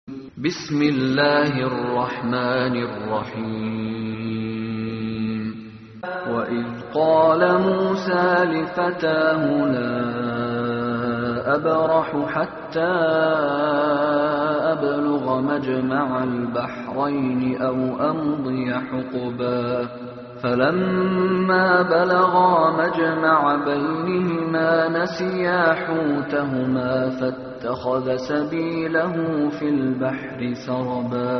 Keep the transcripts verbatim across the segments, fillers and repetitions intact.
بسم الله الرحمن الرحيم وإذ قال موسى لفتاه لا أبرح حتى أبلغ مجمع البحرين أو أمضي حقبا فلما بلغا مجمع بينهما نسيا حوتهما فاتخذ سبيله في البحر سربا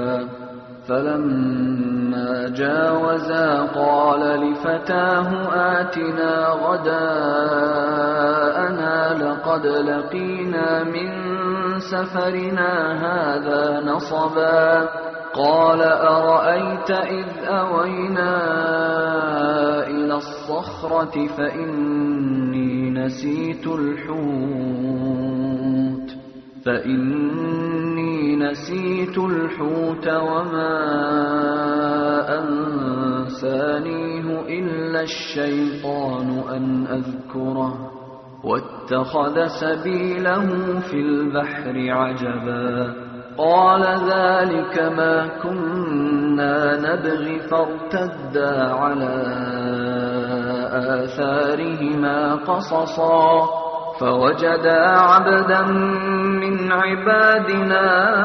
فلما جاوزا قال لفتاه آتنا غداءنا لقد لقينا من سفرنا هذا نصبا قال أرأيت إذ أوينا إلى الصخرة فإني نسيت الحوت فإني نسيت الحوت وما أنسانيه إلا الشيطان أن أذكره واتخذ سبيله في البحر عجبا قال ذلك ما كنا نبغي فارتدا على آثارهما قصصا فوجدا عبدا من عبادنا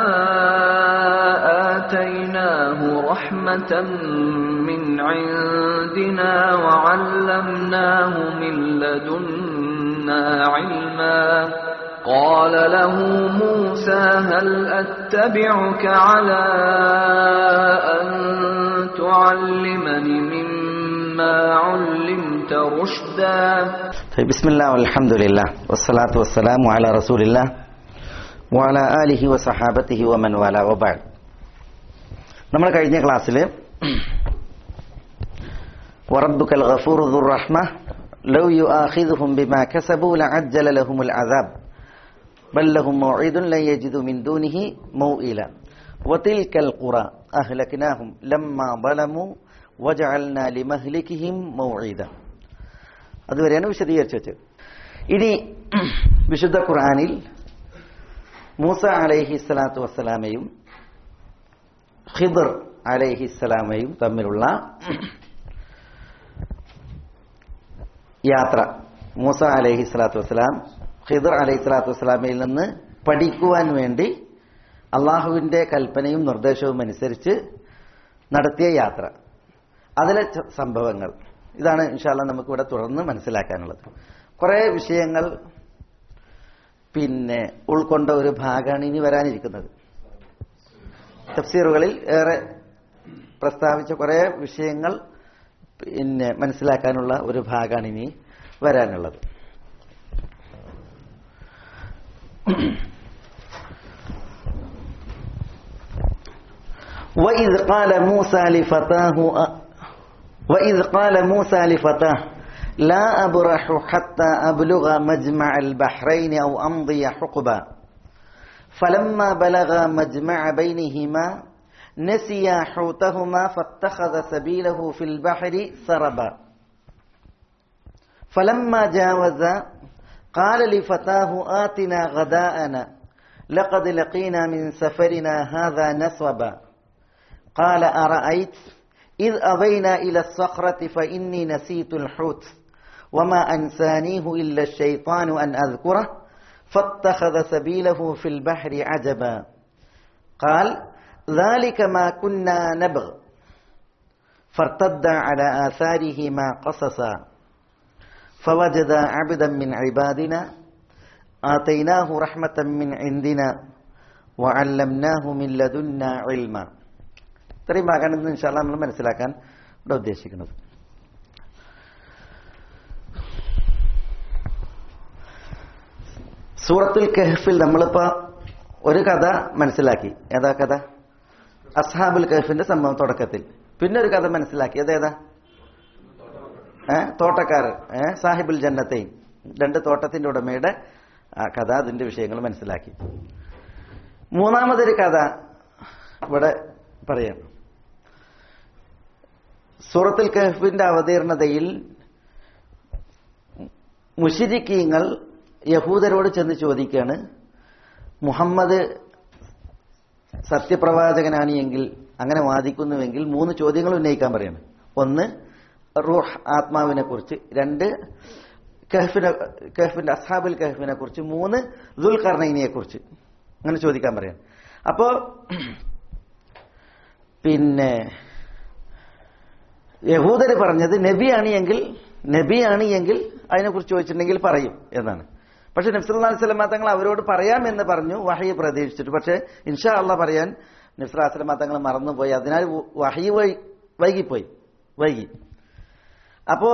آتيناه رحمة من عندنا وعلمناه من لدنا علما قال له موسى هل أتبعك على أن تعلمني مما علمت رشدا بسم الله والحمد لله والصلاة والسلام على رسول الله وعلى آله وصحابته ومن والاه وبعد. നമ്മൾ കഴിഞ്ഞ ക്ലാസ്സിൽ വറബ്ബുകൽ ഗഫൂറു ദുർ റഹ്മ ലൗ യുആഖിദുഹും ബിമാ കസബു ലഅജ്ജല ലഹുമുൽ അദാബ് ബൽ ലഹും മൗഇദുൻ ലൻ യജിദു മിൻ ദൂനിഹി മൗഇല വതിൽകൽ ഖുറ അഹ്ലക്നാഹും ലമ്മാ ളമു വജഅൽനാ ലിമഹ്ലികിഹിം മൗഇദ. അതുവരെയാണ് വിശദീകരിച്ചു വെച്ചത്. ഇനി വിശുദ്ധ ഖുർആനിൽ മൂസ അലൈഹിസ്സലാത്തു വസ്സലാമയും ഖിദ്ർ അലൈഹിസ്സലാമയും തമ്മിലുള്ള യാത്ര, മൂസ അലൈഹിസ്സലാത്തു വസ്സലാം ഖിദ്ർ അലൈഹിസ്സലാത്തു വസ്സലാമയിൽ നിന്ന് പഠിക്കുവാൻ വേണ്ടി അള്ളാഹുവിന്റെ കൽപ്പനയും നിർദ്ദേശവും അനുസരിച്ച് നടത്തിയ യാത്ര, അതിലെ സംഭവങ്ങൾ, ഇതാണ് ഇൻഷാ അല്ലാഹ് നമുക്കിവിടെ തുടർന്ന് മനസ്സിലാക്കാനുള്ളത്. കുറേ വിഷയങ്ങൾ പിന്നെ ഉൾക്കൊണ്ട ഒരു ഭാഗമാണ് ഇനി വരാനിരിക്കുന്നത്. തഫ്സീറുകളിൽ ഏറെ പ്രസ്താവിച്ച കുറേ വിഷയങ്ങൾ പിന്നെ മനസ്സിലാക്കാനുള്ള ഒരു ഭാഗമാണ് ഇനി വരാനുള്ളത്. وإذ قال موسى لفتاه وإذ قال موسى لفتاه لا أبرح حتى أبلغ مجمع البحرين أو أمضي حقبا فلما بلغا مجمع بينهما نسيا حوتهما فاتخذ سبيله في البحر سربا فلما جاوزا قال لفتاه آتنا غداءنا لقد لقينا من سفرنا هذا نصبا قال أرأيت إذ أوينا إلى الصخرة فإني نسيت الحوت وما أنسانيه إلا الشيطان أن أذكره فاتخذ سبيله في البحر عجبا قال ذلك ما كنا نبغ فارتدا على آثارهما قصصا فوجدا عبدا من عبادنا آتيناه رحمة من عندنا وعلمناه من لدنا علما. ഇത്രയും ഭാഗമാണ് ഇന്ന് ഇൻഷാ അല്ലാഹ് നമ്മൾ മനസ്സിലാക്കാൻ ഇവിടെ ഉദ്ദേശിക്കുന്നത്. സൂറത്തുൽ കഹ്ഫിൽ നമ്മളിപ്പോ ഒരു കഥ മനസ്സിലാക്കി. ഏതാ കഥ? അസ്ഹാബുൽ കഹ്ഫിന്റെ സംഭവം തുടക്കത്തിൽ. പിന്നെ ഒരു കഥ മനസ്സിലാക്കി. അതേതാ? ഏഹ് തോട്ടക്കാരൻ, ഏഹ് സാഹിബുൽ ജന്നത്തൈൻ, രണ്ട് തോട്ടത്തിന്റെ ഉടമയുടെ കഥ, അതിന്റെ വിഷയങ്ങൾ മനസ്സിലാക്കി. മൂന്നാമതൊരു കഥ ഇവിടെ പറയാം. സൂറത്തുൽ കഹ്ഫിന്റെ അവതീർണതയിൽ മുശ്രിക്കീങ്ങൾ യഹൂദരോട് ചെന്ന് ചോദിക്കുകയാണ്, മുഹമ്മദ് സത്യപ്രവാചകനാണ് എങ്കിൽ, അങ്ങനെ വാദിക്കുന്നുവെങ്കിൽ മൂന്ന് ചോദ്യങ്ങൾ ഉന്നയിക്കാൻ പറയാണ്. ഒന്ന് റൂഹ് ആത്മാവിനെ കുറിച്ച്, രണ്ട് കഹ്ഫിനെ കഹ്ഫിന്റെ അസ്ഹാബുൽ കഹ്ഫിനെ കുറിച്ച്, മൂന്ന് ദുൽഖർനൈനിയെ കുറിച്ച് അങ്ങനെ ചോദിക്കാൻ പറയാം. അപ്പോ പിന്നെ യഹൂദര് പറഞ്ഞത് നബിയാണ് എങ്കിൽ നബിയാണ് എങ്കിൽ അതിനെക്കുറിച്ച് ചോദിച്ചിട്ടുണ്ടെങ്കിൽ പറയും എന്നാണ്. പക്ഷെ നബി സല്ലല്ലാഹു അലൈഹി വസല്ലം തങ്ങൾ അവരോട് പറയാമെന്ന് പറഞ്ഞു, വഹി പ്രതീക്ഷിച്ചിട്ട്. പക്ഷെ ഇൻഷാ അള്ളാഹ് പറയാൻ നബി സല്ലല്ലാഹു അലൈഹി വസല്ലം തങ്ങൾ മറന്നുപോയി. അതിനാൽ വഹി വൈകിപ്പോയി വൈകി. അപ്പോ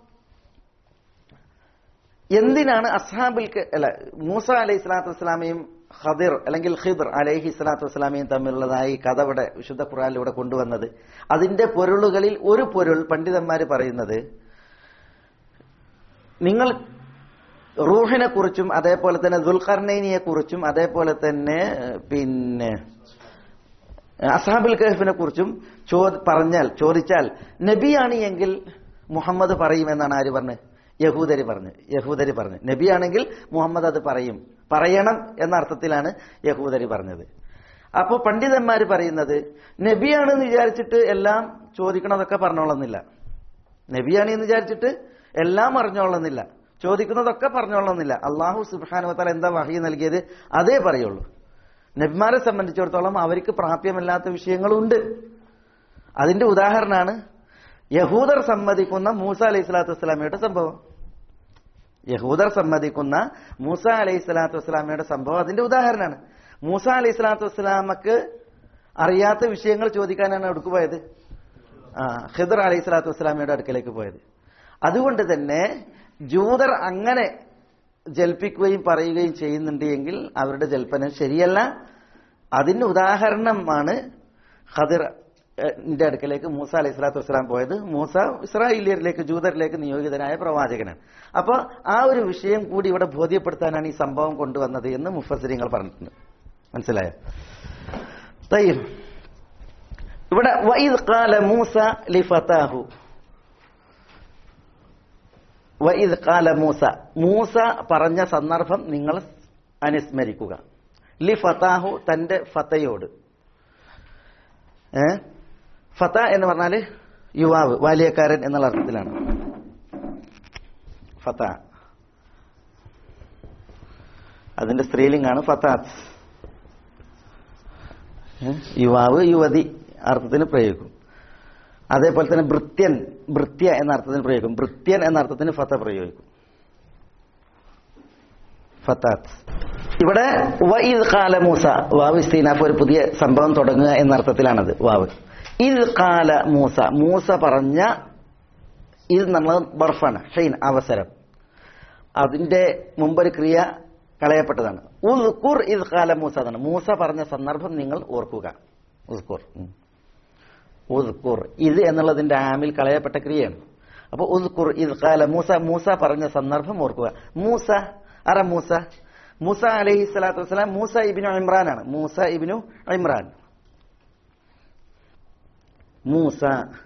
എന്തിനാണ് അസ്ഹാബുൽ അല്ല മൂസ അലൈഹി സ്വലാത്തു വസ്സലാമയും ഖദിർ അല്ലെങ്കിൽ ഖിദ്ർ അലൈഹി സ്വലാത്തു വസ്സലാമയും തമ്മിലുള്ളതായി കഥ ഇവിടെ വിശുദ്ധ ഖുർആനിലൂടെ കൊണ്ടുവന്നത്? അതിന്റെ പൊരുളുകളിൽ ഒരു പൊരുൾ പണ്ഡിതന്മാർ പറയുന്നത്, നിങ്ങൾ റൂഹിനെ കുറിച്ചും അതേപോലെ തന്നെ ദുൽഖർനൈനിയെ കുറിച്ചും അതേപോലെ തന്നെ പിന്നെ അസ്ഹാബുൽ കഹ്ഫിനെ കുറിച്ചും ചോ പറഞ്ഞാൽ ചോദിച്ചാൽ നബിയാണ് എങ്കിൽ മുഹമ്മദ് പറയുമെന്നാണ് ആര് പറഞ്ഞത്? യഹൂദരി പറഞ്ഞു. യഹൂദരി പറഞ്ഞു നബിയാണെങ്കിൽ മുഹമ്മദ് അത് പറയും, പറയണം എന്ന അർത്ഥത്തിലാണ് യഹൂദരി പറഞ്ഞത്. അപ്പോൾ പണ്ഡിതന്മാർ പറയുന്നത് നബിയാണെന്ന് വിചാരിച്ചിട്ട് എല്ലാം ചോദിക്കണതൊക്കെ പറഞ്ഞോളുന്നില്ല, നബിയാണ് എന്ന് വിചാരിച്ചിട്ട് എല്ലാം അറിഞ്ഞോളുന്നില്ല, ചോദിക്കുന്നതൊക്കെ പറഞ്ഞോളുന്നില്ല. അള്ളാഹു സുബ്ഹാനഹു വ തആല എന്താ വഹി നൽകിയത് അതേ പറയുള്ളൂ. നബിമാരെ സംബന്ധിച്ചിടത്തോളം അവർക്ക് പ്രാപ്യമല്ലാത്ത വിഷയങ്ങളുണ്ട്. അതിന്റെ ഉദാഹരണമാണ് യഹൂദർ സമ്മതിക്കുന്ന മൂസ അലൈഹി സ്വലാത്തു വസ്സലാമയുടെ സംഭവം. യഹൂദർ സമ്മതിക്കുന്ന മൂസ അലൈഹി സ്വലാത്തു വസ്സലാമയുടെ സംഭവം അതിന്റെ ഉദാഹരണമാണ്. മൂസ അലൈഹി സ്വലാത്തു വസ്സലാമക്ക് അറിയാത്ത വിഷയങ്ങൾ ചോദിക്കാനാണ് അടുക്ക് പോയത്, ആ ഖിദ്ർ അലൈഹി സ്വലാത്തു വസ്സലാമയുടെ അടുക്കലേക്ക് പോയത്. അതുകൊണ്ട് തന്നെ ജൂതർ അങ്ങനെ ജൽപ്പിക്കുകയും പറയുകയും ചെയ്യുന്നുണ്ട് എങ്കിൽ അവരുടെ ജൽപ്പനം ശരിയല്ല. അതിന് ഉദാഹരണമാണ് ഖദിറിന്റെ അടുക്കലേക്ക് മൂസ അലൈഹി സ്വലാത്തു വസ്സലാം പോയത്. മൂസ ഇസ്രായേലിയരിലേക്ക് ജൂതരിലേക്ക് നിയോഗിതനായ പ്രവാചകനാണ്. അപ്പോൾ ആ ഒരു വിഷയം കൂടി ഇവിടെ ബോധ്യപ്പെടുത്താനാണ് ഈ സംഭവം കൊണ്ടുവന്നത് എന്ന് മുഫസ്സിരിങ്ങൾ പറഞ്ഞിട്ടുണ്ട്. മനസ്സിലായോ? തയ്യിബ്. ഇവിടെ വഇദ് ഖാല മൂസ ലിഫതാഹു, വഇദ് ഖാല മൂസ, മൂസ പറഞ്ഞ സന്ദർഭം നിങ്ങൾ അനുസ്മരിക്കുക. ലിഫതാഹു, തന്റെ ഫതയോട്. ഏ ഫത എന്ന് പറഞ്ഞാൽ യുവാവ്, ബാല്യക്കാരൻ എന്നുള്ള അർത്ഥത്തിലാണ് ഫത. അതിന്റെ സ്ത്രീലിംഗാണ് ഫതാത്ത്. യുവാവ് യുവതി അർത്ഥത്തിന് പ്രയോഗിക്കും. അതേപോലെ തന്നെ ഭൃത്യൻ, ഭൃത്യ എന്ന അർത്ഥത്തിന് പ്രയോഗിക്കും. ഭൃത്യൻ എന്ന അർത്ഥത്തിന് ഫത പ്രയോഗിക്കും, ഫതാത്ത്. ഇവിടെ വഇദ് ഖാല മൂസ, വാവ് ഇസ്തിനാഫ്, ഒരു പുതിയ സംഭവം തുടങ്ങുക എന്ന അർത്ഥത്തിലാണത് വാവ്. ഇദ് ഖാല മൂസ, മൂസ പറഞ്ഞ, ഇത് നമ്മൾ ബർഫാണ്, ഹൈൻ അവസരം, അതിന്റെ മുമ്പൊരു ക്രിയ കളയപ്പെട്ടതാണ്. ഉസ്കുർ ഇദ് ഖാല മൂസ എന്നാണ്. മൂസ പറഞ്ഞ സന്ദർഭം നിങ്ങൾ ഓർക്കുക. ഉസ്കുർ ഉസ്കുർ ഇത് എന്നുള്ളതിന്റെ ആമിൽ കളയപ്പെട്ട ക്രിയയാണ്. അപ്പൊ ഉസ്കുർ ഇദ് ഖാല മൂസ, മൂസ പറഞ്ഞ സന്ദർഭം ഓർക്കുക. മൂസ അറ മൂസ, മൂസ അലൈഹി സ്വലാത്തു വസ്സലാം മൂസ ഇബ്നു ഇമ്രാൻ ആണ്. മൂസ ഇബ്നു ഇമ്രാൻ, മൂസ.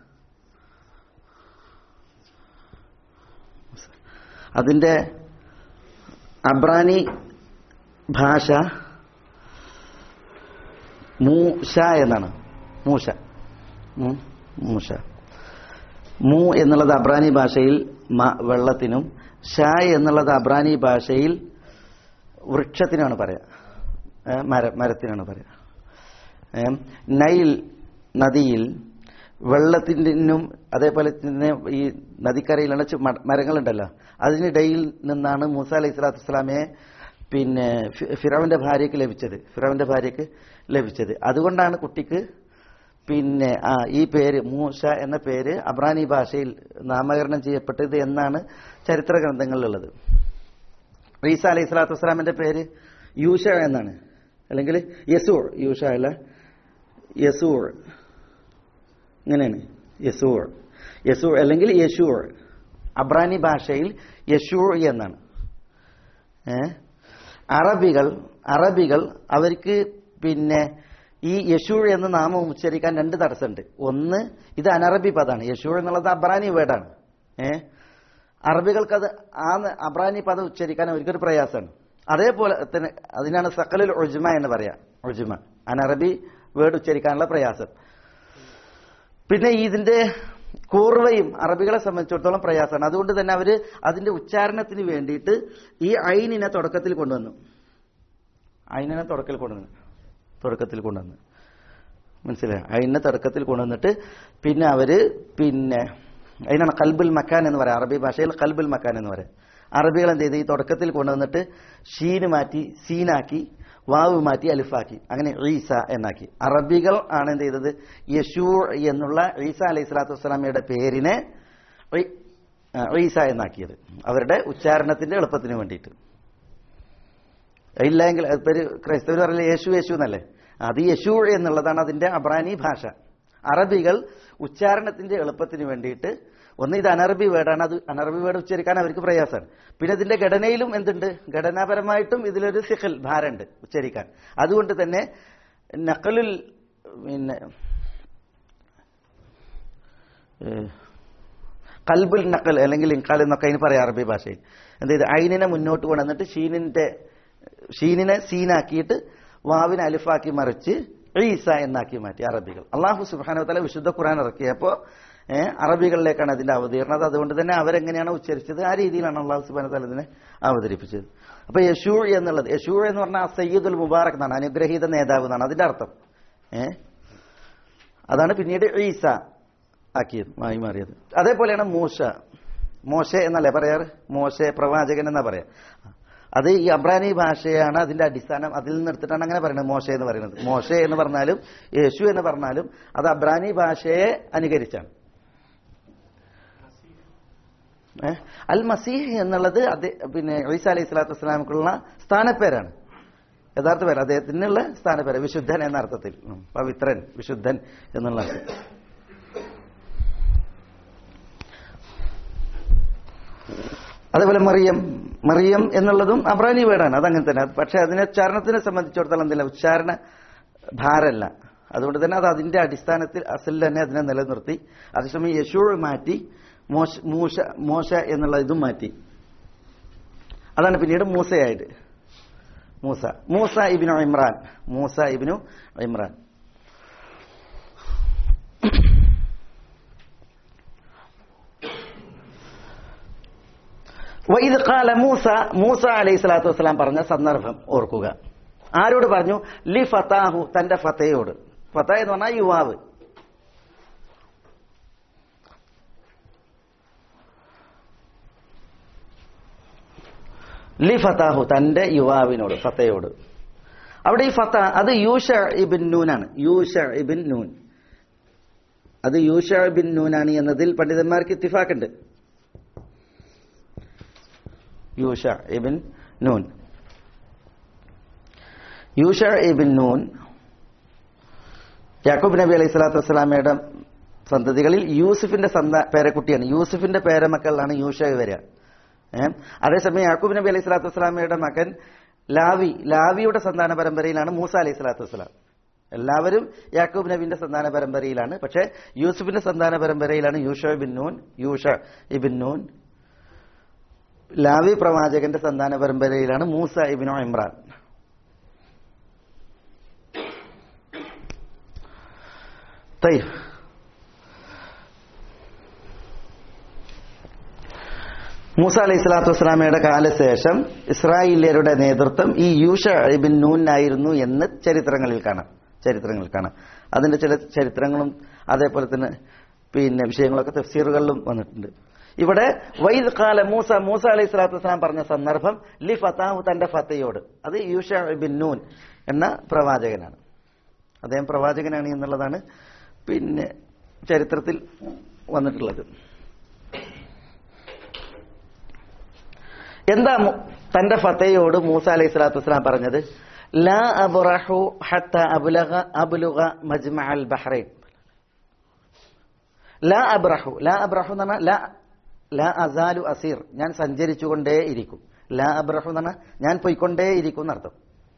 അതിന്റെ അബ്രാനി ഭാഷ മൂഷ എന്നാണ്. മൂഷ മൂഷ മൂ എന്നുള്ളത് അബ്രാനി ഭാഷയിൽ വെള്ളത്തിനും, ഷാ എന്നുള്ളത് അബ്രാനി ഭാഷയിൽ വൃക്ഷത്തിനാണ് പറയാ, മര മരത്തിനാണ് പറയാ. നൈൽ നദിയിൽ വെള്ളത്തിനും അതേപോലെ തന്നെ ഈ നദിക്കരയിൽ അണച്ച് മരങ്ങളുണ്ടല്ലോ, അതിനിടയിൽ നിന്നാണ് മൂസ അലൈഹി സ്വലാത്തു വസ്സലാമയെ പിന്നെ ഫിറൗന്റെ ഭാര്യയ്ക്ക് ലഭിച്ചത് ഫിറൗന്റെ ഭാര്യയ്ക്ക് ലഭിച്ചത് അതുകൊണ്ടാണ് കുട്ടിക്ക് പിന്നെ ആ ഈ പേര് മൂസ എന്ന പേര് അബ്രാനി ഭാഷയിൽ നാമകരണം ചെയ്യപ്പെട്ടത് എന്നാണ് ചരിത്ര ഗ്രന്ഥങ്ങളിലുള്ളത്. ഈസ അലൈഹി സ്വലാത്തു വസ്സലാമിന്റെ പേര് യൂഷ എന്നാണ്, അല്ലെങ്കിൽ യസൂർ. യൂഷ അല്ല, യസൂർ, ഇങ്ങനെയാണ് യസൂർ. യസൂർ അല്ലെങ്കിൽ യശൂർ, അബ്രാനി ഭാഷയിൽ യശൂർ എന്നാണ്. ഏഹ് അറബികൾ അറബികൾ അവർക്ക് പിന്നെ ഈ യശൂർ എന്ന നാമം ഉച്ചരിക്കാൻ രണ്ട് തടസ്സമുണ്ട്. ഒന്ന്, ഇത് അനറബി പദമാണ്. യശൂർ എന്നുള്ളത് അബ്രാനി വേർഡാണ്. ഏഹ് അറബികൾക്കത് ആ അബ്രാനി പദം ഉച്ചരിക്കാൻ അവർക്കൊരു പ്രയാസമാണ്. അതേപോലെ തന്നെ അതിനാണ് സഖലുൽ ഉജ്മ എന്ന് പറയാ. ഉജ്മ അനറബി വേർഡ് ഉച്ചരിക്കാനുള്ള പ്രയാസം. പിന്നെ ഇതിന്റെ കൂർവയും അറബികളെ സംബന്ധിച്ചിടത്തോളം പ്രയാസമാണ്. അതുകൊണ്ട് തന്നെ അവര് അതിന്റെ ഉച്ചാരണത്തിന് വേണ്ടിയിട്ട് ഈ ഐനിനെ തുടക്കത്തിൽ കൊണ്ടുവന്നു ഐനിനെ തുടക്കത്തിൽ കൊണ്ടുവന്നു തുടക്കത്തിൽ കൊണ്ടുവന്നു മനസ്സിലായി? ഐനിനെ തുടക്കത്തിൽ കൊണ്ടുവന്നിട്ട് പിന്നെ അവര് പിന്നെ അതിനാണ് കൽബുൽ മക്കാൻ എന്ന് പറയാം. അറബി ഭാഷയിൽ കൽബുൽ മക്കാൻ എന്ന് പറയാം. അറബികൾ എന്ത് ചെയ്ത് ഈ തുടക്കത്തിൽ കൊണ്ടുവന്നിട്ട് ഷീന് മാറ്റി സീനാക്കി, വാവ് മാറ്റി അലിഫാക്കി, അങ്ങനെ ഈസ എന്നാക്കി. അറബികൾ ആണ് എന്ത് ചെയ്തത്? യശൂ എന്നുള്ള ഈസ അലൈഹി സ്വലാത്തു വസ്സലാമയുടെ പേരിനെ ഈസ എന്നാക്കിയത്, അവരുടെ ഉച്ചാരണത്തിന്റെ എളുപ്പത്തിന് വേണ്ടിയിട്ട്. ഇല്ലെങ്കിൽ പേര് ക്രൈസ്തവർ പറയില്ല യേശു യേശു എന്നല്ലേ, അത് യശൂ എന്നുള്ളതാണ് അതിന്റെ അബ്രാനി ഭാഷ. അറബികൾ ഉച്ചാരണത്തിന്റെ എളുപ്പത്തിന് വേണ്ടിയിട്ട്, ഒന്ന് ഇത് അനറബി വേർഡാണ്, അത് അനറബി വേർഡ് ഉച്ചരിക്കാൻ അവർക്ക് പ്രയാസമാണ്. പിന്നെ ഇതിന്റെ ഘടനയിലും എന്തുണ്ട്? ഘടനാപരമായിട്ടും ഇതിലൊരു സിഖൽ ഭാരമുണ്ട് ഉച്ചരിക്കാൻ. അതുകൊണ്ട് തന്നെ നഖലുൽ പിന്നെ കൽബുൽ നഖൽ അല്ലെങ്കിൽ ഇൻകാൽ എന്നൊക്കെ അതിന് പറയാം അറബി ഭാഷയിൽ. എന്ത് ചെയ്ത് ഐനിനെ മുന്നോട്ട് കൊണ്ടുവന്നിട്ട് ഷീനിന്റെ ഷീനിനെ സീനാക്കിയിട്ട് വാവിനെ അലിഫാക്കി മറിച്ച് ഈസ എന്നാക്കി മാറ്റി അറബികൾ. അള്ളാഹു സുബ്ഹാനഹു വ തആല വിശുദ്ധ ഖുർആൻ ഇറക്കിയപ്പോൾ അറബികളിലേക്കാണ് അതിന്റെ അവതീർണത. അതുകൊണ്ട് തന്നെ അവരെങ്ങനെയാണ് ഉച്ചരിച്ചത് ആ രീതിയിലാണ് അള്ളാഹു സുബ്ഹാനഹു വ തആല ഇതിനെ അവതരിപ്പിച്ചത്. അപ്പൊ യശൂ എന്നുള്ളത്, യശൂ എന്ന് പറഞ്ഞാൽ സയ്യിദുൽ മുബാറക് എന്നാണ്, അനുഗ്രഹീത നേതാവ് എന്നാണ് അതിന്റെ അർത്ഥം. ഏഹ് അതാണ് പിന്നീട് ഈസ ആക്കിയത്, മായി മാറിയത്. അതേപോലെയാണ് മൂസ, മോശെ എന്നല്ലേ പറയാറ്? മോശെ പ്രവാചകൻ എന്നാ പറയാ. അത് ഈ അബ്രാനി ഭാഷയാണ് അതിന്റെ അടിസ്ഥാനം. അതിൽ നിന്ന് എടുത്തിട്ടാണ് അങ്ങനെ പറയുന്നത് മോശെ എന്ന് പറയുന്നത്. മോശെ എന്ന് പറഞ്ഞാലും യേശു എന്ന് പറഞ്ഞാലും അത് അബ്രാനി ഭാഷയെ അനുകരിച്ചാണ്. അൽ മസീഹ് എന്നുള്ളത് അത് പിന്നെ ഈസ അലൈഹി സ്വലാത്തു വസ്സലാമക്കുള്ള സ്ഥാനപ്പേരാണ്, യഥാർത്ഥ പേര് അദ്ദേഹത്തിനുള്ള സ്ഥാനപ്പേര്, വിശുദ്ധൻ എന്ന അർത്ഥത്തിൽ, പവിത്രൻ, വിശുദ്ധൻ എന്നുള്ള അർത്ഥം. അതേപോലെ മറിയം, മറിയം എന്നുള്ളതും അബ്രാനി വേർഡാണ്, അതങ്ങനെ തന്നെ. പക്ഷെ അതിനെ ഉച്ചാരണത്തിനെ സംബന്ധിച്ചിടത്തോളം എന്തില്ല, ഉച്ചാരണ ഭാരമല്ല. അതുകൊണ്ട് തന്നെ അത് അതിന്റെ അടിസ്ഥാനത്തിൽ അസലിൽ തന്നെ അതിനെ നിലനിർത്തി. അതേസമയം യശൂ മാറ്റി മോശ മൂശ മോശ എന്നുള്ള ഇതും മാറ്റി. അതാണ് പിന്നീട് മൂസയായിട്ട്. മൂസ മൂസ ഇബ്നു ഇമ്രാൻ മൂസ ഇബ്നു ഇമ്രാൻ വഇദ് ഖാല മൂസ, മൂസ അലൈഹി സ്വലാത്തു വസ്സലാം പറഞ്ഞ സന്ദർഭം ഓർക്കുക. ആരോട് പറഞ്ഞു? ലി ഫതാഹു, തന്റെ ഫതയോട്. ഫത എന്ന് പറഞ്ഞാൽ യുവാവ്. ലി ഫതാഹു, തന്റെ യുവാവിനോട്, ഫതയോട്. അവിടെ ഈ ഫത അത് യൂഷ ഇബിൻ നൂനാണ്. യൂഷ ഇബിൻ നൂൻ, അത് യൂഷ ഇബിൻ നൂനാണ് എന്നതിൽ പണ്ഡിതന്മാർക്ക് ഇത്തിഫാക്കുണ്ട്. യൂഷ ഇബിൻ നൂൻ, യൂഷ ഇബിൻ നൂൻ യാക്കൂബ് നബി അലൈഹി സ്വലാത്തു വസ്സലാമയുടെ സന്തതികളിൽ യൂസുഫിന്റെ സന്താ പേരക്കുട്ടിയാണ്. യൂസുഫിന്റെ പേരമക്കളിലാണ് യൂഷ വരിക. ഏഹ് അതേസമയം യാക്കൂബ് നബി അലൈഹി സ്വലാത്തു വസ്സലാമയുടെ മകൻ ലാവി, ലാവിയുടെ സന്താന പരമ്പരയിലാണ് മൂസ അലൈഹി സ്വലാത്തു വസ്സലാം. എല്ലാവരും യാക്കൂബ് നബിന്റെ സന്താന പരമ്പരയിലാണ്. പക്ഷെ യൂസുഫിന്റെ സന്താന പരമ്പരയിലാണ് യൂഷ ഇബിൻ നൂൻ, യൂഷ ഇബിൻ നൂൻ. ലാവി പ്രവാചകന്റെ സന്താന പരമ്പരയിലാണ് മൂസ ഇബ്നു ഇമ്രാൻ. തയ്യബ്. മൂസ അലൈഹി സ്വലാത്തു വസ്സലാമയുടെ കാലശേഷം ഇസ്രായേലിയരുടെ നേതൃത്വം ഈ യൂഷ ഇബ്ൻ നൂനായിരുന്നു എന്ന് ചരിത്രങ്ങളിൽ കാണാം ചരിത്രങ്ങളിൽ കാണാം അതിന്റെ ചില ചരിത്രങ്ങളും അതേപോലെ തന്നെ പിന്നെ വിഷയങ്ങളൊക്കെ തഫ്സീറുകളിലും വന്നിട്ടുണ്ട്. ഇവിടെ വൈദ് ഖാല മൂസ, മൂസ അലൈഹി സ്വലാത്തു വസ്സലാം പറഞ്ഞ സന്ദർഭം ലി ഫതാഹു, തന്റെ ഫതയോട്. അത് യൂഷ ഇബ്ൻ നൂൻ എന്ന പ്രവാചകനാണ്. അദ്ദേഹം പ്രവാചകനാണ് എന്നുള്ളതാണ് പിന്നെ ചരിത്രത്തിൽ വന്നിട്ടുള്ളത്. എന്താ തന്റെ ഫതയോട് മൂസ അലൈഹി സ്വലാത്തു വസ്സലാം പറഞ്ഞത്? ലാ അബ്റഹു ഹത്ത അബ്ലഗ അബ്ലുഗ മജ്മഅൽ ബഹ്റൈൻ. ലാ അബ്റഹു, ലാ അബ്റഹു എന്ന് പറഞ്ഞാൽ ലാ ലാ അസാലു അസീർ, ഞാൻ സഞ്ചരിച്ചുകൊണ്ടേ ഇരിക്കും. ലാ അബ്റഹു എന്ന് പറഞ്ഞാൽ ഞാൻ പോയിക്കൊണ്ടേ ഇരിക്കും എന്നർത്ഥം.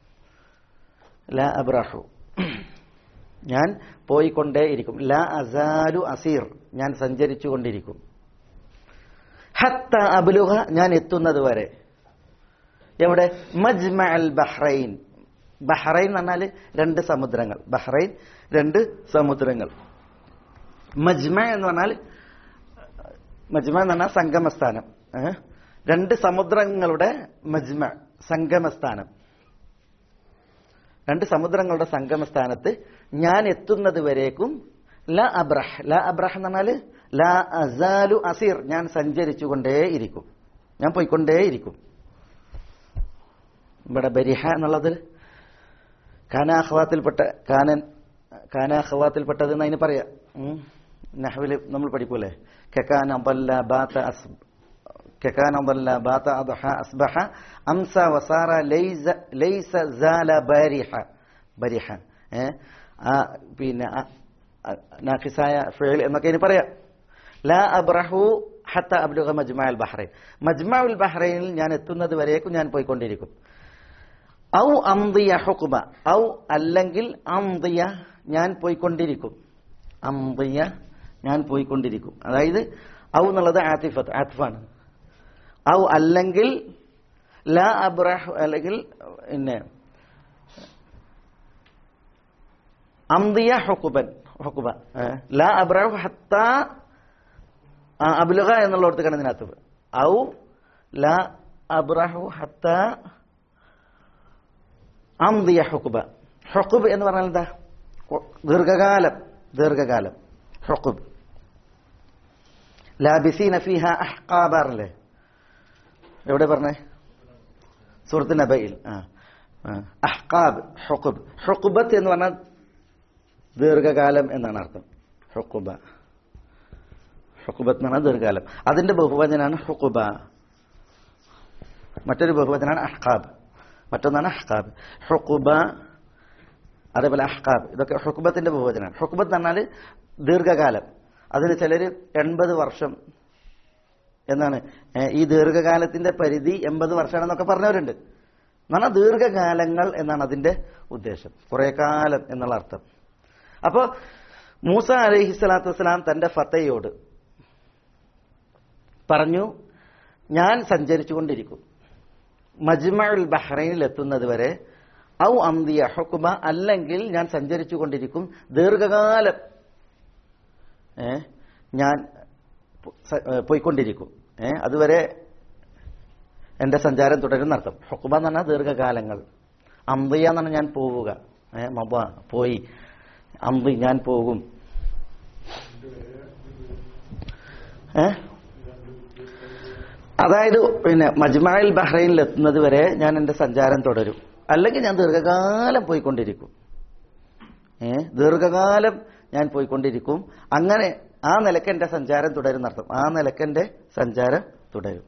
ലാ അബ്റഹു, ഞാൻ പോയിക്കൊണ്ടേ ഇരിക്കും. ലാ അസാലു അസീർ, ഞാൻ സഞ്ചരിച്ചുകൊണ്ടിരിക്കും. ഹത്ത അബ്ലുഗ, ഞാൻ എത്തുന്നത് വരെ. എവിടെ? മജ്മഅൽ ബഹ്റൈൻ, ബഹ്റൈൻ എന്ന് പറഞ്ഞാൽ രണ്ട് സമുദ്രങ്ങൾ. ബഹ്റൈൻ രണ്ട് സമുദ്രങ്ങൾ. മജ്മ എന്ന് പറഞ്ഞാൽ മജ്മ എന്ന് പറഞ്ഞാൽ സംഗമസ്ഥാനം. രണ്ട് സമുദ്രങ്ങളുടെ മജ്മ, സംഗമസ്ഥാനം. രണ്ട് സമുദ്രങ്ങളുടെ സംഗമസ്ഥാനത്ത് ഞാൻ എത്തുന്നത് വരേക്കും ല അബ്രഹ്. ല അബ്രഹ് എന്ന് പറഞ്ഞാൽ ലാ അസാലു അസീർ, ഞാൻ സഞ്ചരിച്ചുകൊണ്ടേയിരിക്കും, ഞാൻ പോയിക്കൊണ്ടേയിരിക്കും. ഇവിടെ ബരിഹ എന്നുള്ളത് കാനാഹ്വാത്തിൽപ്പെട്ട കാനൻ കാനാഹ്വാത്തിൽപ്പെട്ടത് എന്ന് അതിന് പറയാം. നഹ്വിൽ നമ്മൾ പഠിക്കൂലേ, കെക്കാന ബല്ല ബാത അസ് കെക്കാന ബല്ല ബാത അദ്ഹ അസ്ബഹ അംസ വസാറ ലൈസ ലൈസ സാല ബരിഹ. ബരിഹ ഏ പിന്നെ നാഖിസായ ഫിഅൽ എന്നൊക്കെ ഇനി പറയാം. ലാ അബ്റഹു ഹത്ത അബ്ലുഗ മജ്മഅൽ ബഹ്റൈൻ. മജ്മഉൽ ബഹ്റൈനിൽ ഞാൻ എത്തുന്നത് വരേക്കും ഞാൻ പോയിക്കൊണ്ടിരിക്കും. ഔ അംദിയ ഹുക്മ, ഔ അല്ലെങ്കിൽ അംദിയ ഞാൻ പോയിക്കൊണ്ടിരിക്കും. അംദിയ ഞാൻ പോയിക്കൊണ്ടിരിക്കും. അതായത് ഔ എന്നുള്ളത് ആതിഫത്ത്, ആതിഫാണ്. ഔ അല്ലെങ്കിൽ ലാ അബ്റഹു, അല്ലെങ്കിൽ പിന്നെ അംദിയ ഹുക്ബൻ, ഹുക്ബ ലാ അബ്റഹു ഹത്ത അബ്ലുഗ എന്നുള്ളടത്തേക്കാണ് ഇതിനകത്ത്. ഔ ലാ അബ്റഹു ഹത്ത അംദിയ ഹുക്ബ. ഹുക്ബ് എന്ന് പറഞ്ഞാൽ എന്താ? ദീർഘകാലം, ദീർഘകാലം ഹുക്ബ്. ലാബിസീന ഫീഹ അഹ്ഖാബാറല്ലേ, എവിടെ പറഞ്ഞേ? സൂറത്ത് നബയിൽ. അഹ്ഖാബ്, ഹുക്ബ്. ഹുക്ബത്ത് എന്ന് പറഞ്ഞാൽ ദീർഘകാലം എന്നാണ് അർത്ഥം. ഹുക്ബ, ഹുക്ബത്ത് എന്ന് പറഞ്ഞാൽ ദീർഘകാലം. അതിന്റെ ബഹുവചനാണ് ഹുക്ബ. മറ്റൊരു ബഹുവചനാണ് അഹ്ഖാബ്, മറ്റൊന്നാണ് അഹ്ഖാബ്. ഹുക്ബ, അതേപോലെ അഹ്ഖാബ്, ഇതൊക്കെ ഹുക്ബത്തിന്റെ ബഹുവചനാണ്. ഹുക്ബത്ത് എന്ന് പറഞ്ഞാൽ ദീർഘകാലം. അതിന് ചിലര് എൺപത് വർഷം എന്നാണ്, ഈ ദീർഘകാലത്തിന്റെ പരിധി എൺപത് വർഷമാണെന്നൊക്കെ പറഞ്ഞവരുണ്ട്. എന്നാൽ ദീർഘകാലങ്ങൾ എന്നാണ് അതിന്റെ ഉദ്ദേശം, കുറെ കാലം എന്നുള്ള അർത്ഥം. അപ്പോ മൂസ അലൈഹി സ്വലാത്തു വസ്സലാം തന്റെ ഫത്തയോട് പറഞ്ഞു, ഞാൻ സഞ്ചരിച്ചുകൊണ്ടിരിക്കും മജ്മഉൽ ബഹ്റൈനിൽ എത്തുന്നത് വരെ. ഔ അംദിയ ഹുക്മ, അല്ലെങ്കിൽ ഞാൻ സഞ്ചരിച്ചുകൊണ്ടിരിക്കും ദീർഘകാലം, ഏ ഞാൻ പോയിക്കൊണ്ടിരിക്കും, ഏ അതുവരെ എന്റെ സഞ്ചാരം തുടരുന്നർത്ഥം. ഹുക്മ എന്ന് പറഞ്ഞാൽ ദീർഘകാലങ്ങൾ. അംദിയ എന്ന് പറഞ്ഞാൽ ഞാൻ പോവുക, ഏ മബ പോയി, അംദി ഞാൻ പോകും. ഏ അതായത് പിന്നെ മജ്മഉൽ ബഹ്റൈനിൽ എത്തുന്നത് വരെ ഞാൻ എന്റെ സഞ്ചാരം തുടരും, അല്ലെങ്കിൽ ഞാൻ ദീർഘകാലം പോയിക്കൊണ്ടിരിക്കും. ഏ ദീർഘകാലം ഞാൻ പോയിക്കൊണ്ടിരിക്കും. അങ്ങനെ ആ നിലക്ക് എന്റെ സഞ്ചാരം തുടരുന്നർത്ഥം. ആ നിലക്ക് എന്റെ സഞ്ചാരം തുടരും.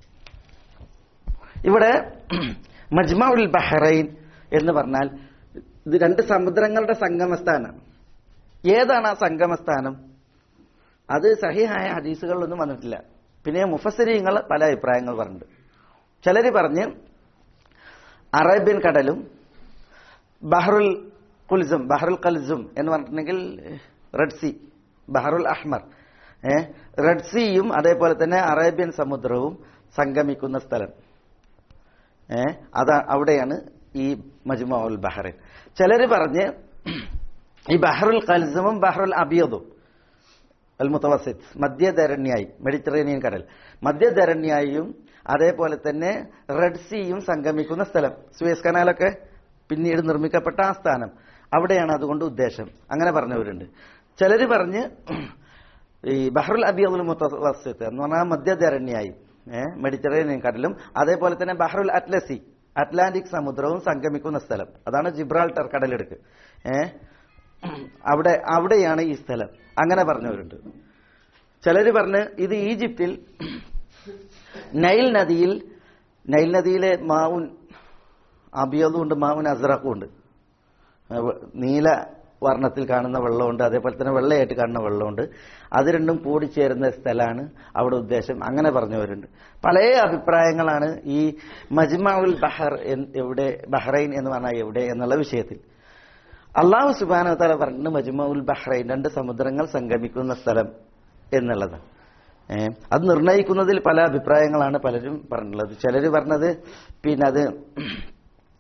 ഇവിടെ മജ്മഉൽ ബഹ്റൈൻ എന്ന് പറഞ്ഞാൽ ഇത് രണ്ട് സമുദ്രങ്ങളുടെ സംഗമസ്ഥാനം. ഏതാണ് ആ സംഗമസ്ഥാനം? അത് സഹിഹായ ഹദീസുകളിലൊന്നും വന്നിട്ടില്ല. പിന്നെ മുഫസ്സിരീങ്ങൾ പല അഭിപ്രായങ്ങൾ പറഞ്ഞിട്ടുണ്ട്. ചിലര് പറഞ്ഞ് അറേബ്യൻ കടലും ബഹ്റുൽ കുൽസും, ബഹ്റുൽ കൽസും എന്ന് പറഞ്ഞിട്ടുണ്ടെങ്കിൽ റെഡ് സീ, ബഹ്റുൽ അഹ്മർ, ഏഹ് റെഡ് സീയും അതേപോലെ തന്നെ അറേബ്യൻ സമുദ്രവും സംഗമിക്കുന്ന സ്ഥലം, ഏഹ് അതാ അവിടെയാണ് ഈ മജ്മഉൽ ബഹ്റൈൻ. ചിലര് പറഞ്ഞ് ഈ ബഹ്റുൽ കൽസും ബഹ്റുൽ അബിയദും അൽ മുത്തവസിത്ത്, മധ്യധരണ്യായി, മെഡിറ്ററേനിയൻ കടൽ, മധ്യധരണ്യായും അതേപോലെ തന്നെ റെഡ് സീയും സംഗമിക്കുന്ന സ്ഥലം, സുവേസ് കനാലൊക്കെ പിന്നീട് നിർമ്മിക്കപ്പെട്ട ആ സ്ഥാനം, അവിടെയാണ് അതുകൊണ്ട് ഉദ്ദേശം. അങ്ങനെ പറഞ്ഞവരുണ്ട്. ചിലര് പറഞ്ഞ് ഈ ബഹ്റുൽ അബിയദുൽ മുത്തവസിത്ത് എന്ന് പറഞ്ഞാൽ മധ്യധരണ്യായി, ഏഹ് മെഡിറ്ററേനിയൻ കടലും അതേപോലെ തന്നെ ബഹ്റുൽ അറ്റ്ലസി, അറ്റ്ലാന്റിക് സമുദ്രവും സംഗമിക്കുന്ന സ്ഥലം, അതാണ് ജിബ്രാൾട്ടർ കടലെടുക്ക്, ഏഹ് അവിടെ അവിടെയാണ് ഈ സ്ഥലം. അങ്ങനെ പറഞ്ഞവരുണ്ട്. ചിലര് പറഞ്ഞ് ഇത് ഈജിപ്തിൽ നൈൽ നദിയിൽ, നൈൽ നദിയിലെ മാവുൻ അബിയതും ഉണ്ട്, മാവുൻ അസ്റഖും ഉണ്ട്. നീല വർണ്ണത്തിൽ കാണുന്ന വെള്ളമുണ്ട്, അതേപോലെ തന്നെ വെള്ളയായിട്ട് കാണുന്ന വെള്ളമുണ്ട്. അത് രണ്ടും കൂടിച്ചേരുന്ന സ്ഥലമാണ് അവിടെ ഉദ്ദേശം. അങ്ങനെ പറഞ്ഞവരുണ്ട്. പല അഭിപ്രായങ്ങളാണ് ഈ മജ്മഉൽ ബഹർ എവിടെ, ബഹ്റൈൻ എന്ന് പറഞ്ഞാൽ എവിടെ എന്നുള്ള വിഷയത്തിൽ. അല്ലാഹു സുബ്ഹാനഹു വ തആല പറഞ്ഞു മജ്മഉൽ ബഹ്റൈൻ, രണ്ട് സമുദ്രങ്ങൾ സംഗമിക്കുന്ന സ്ഥലം എന്നുള്ളത്. ഏഹ് അത് നിർണ്ണയിക്കുന്നതിൽ പല അഭിപ്രായങ്ങളാണ് പലരും പറഞ്ഞിട്ടുള്ളത്. ചിലർ പറഞ്ഞത് പിന്നെ അത്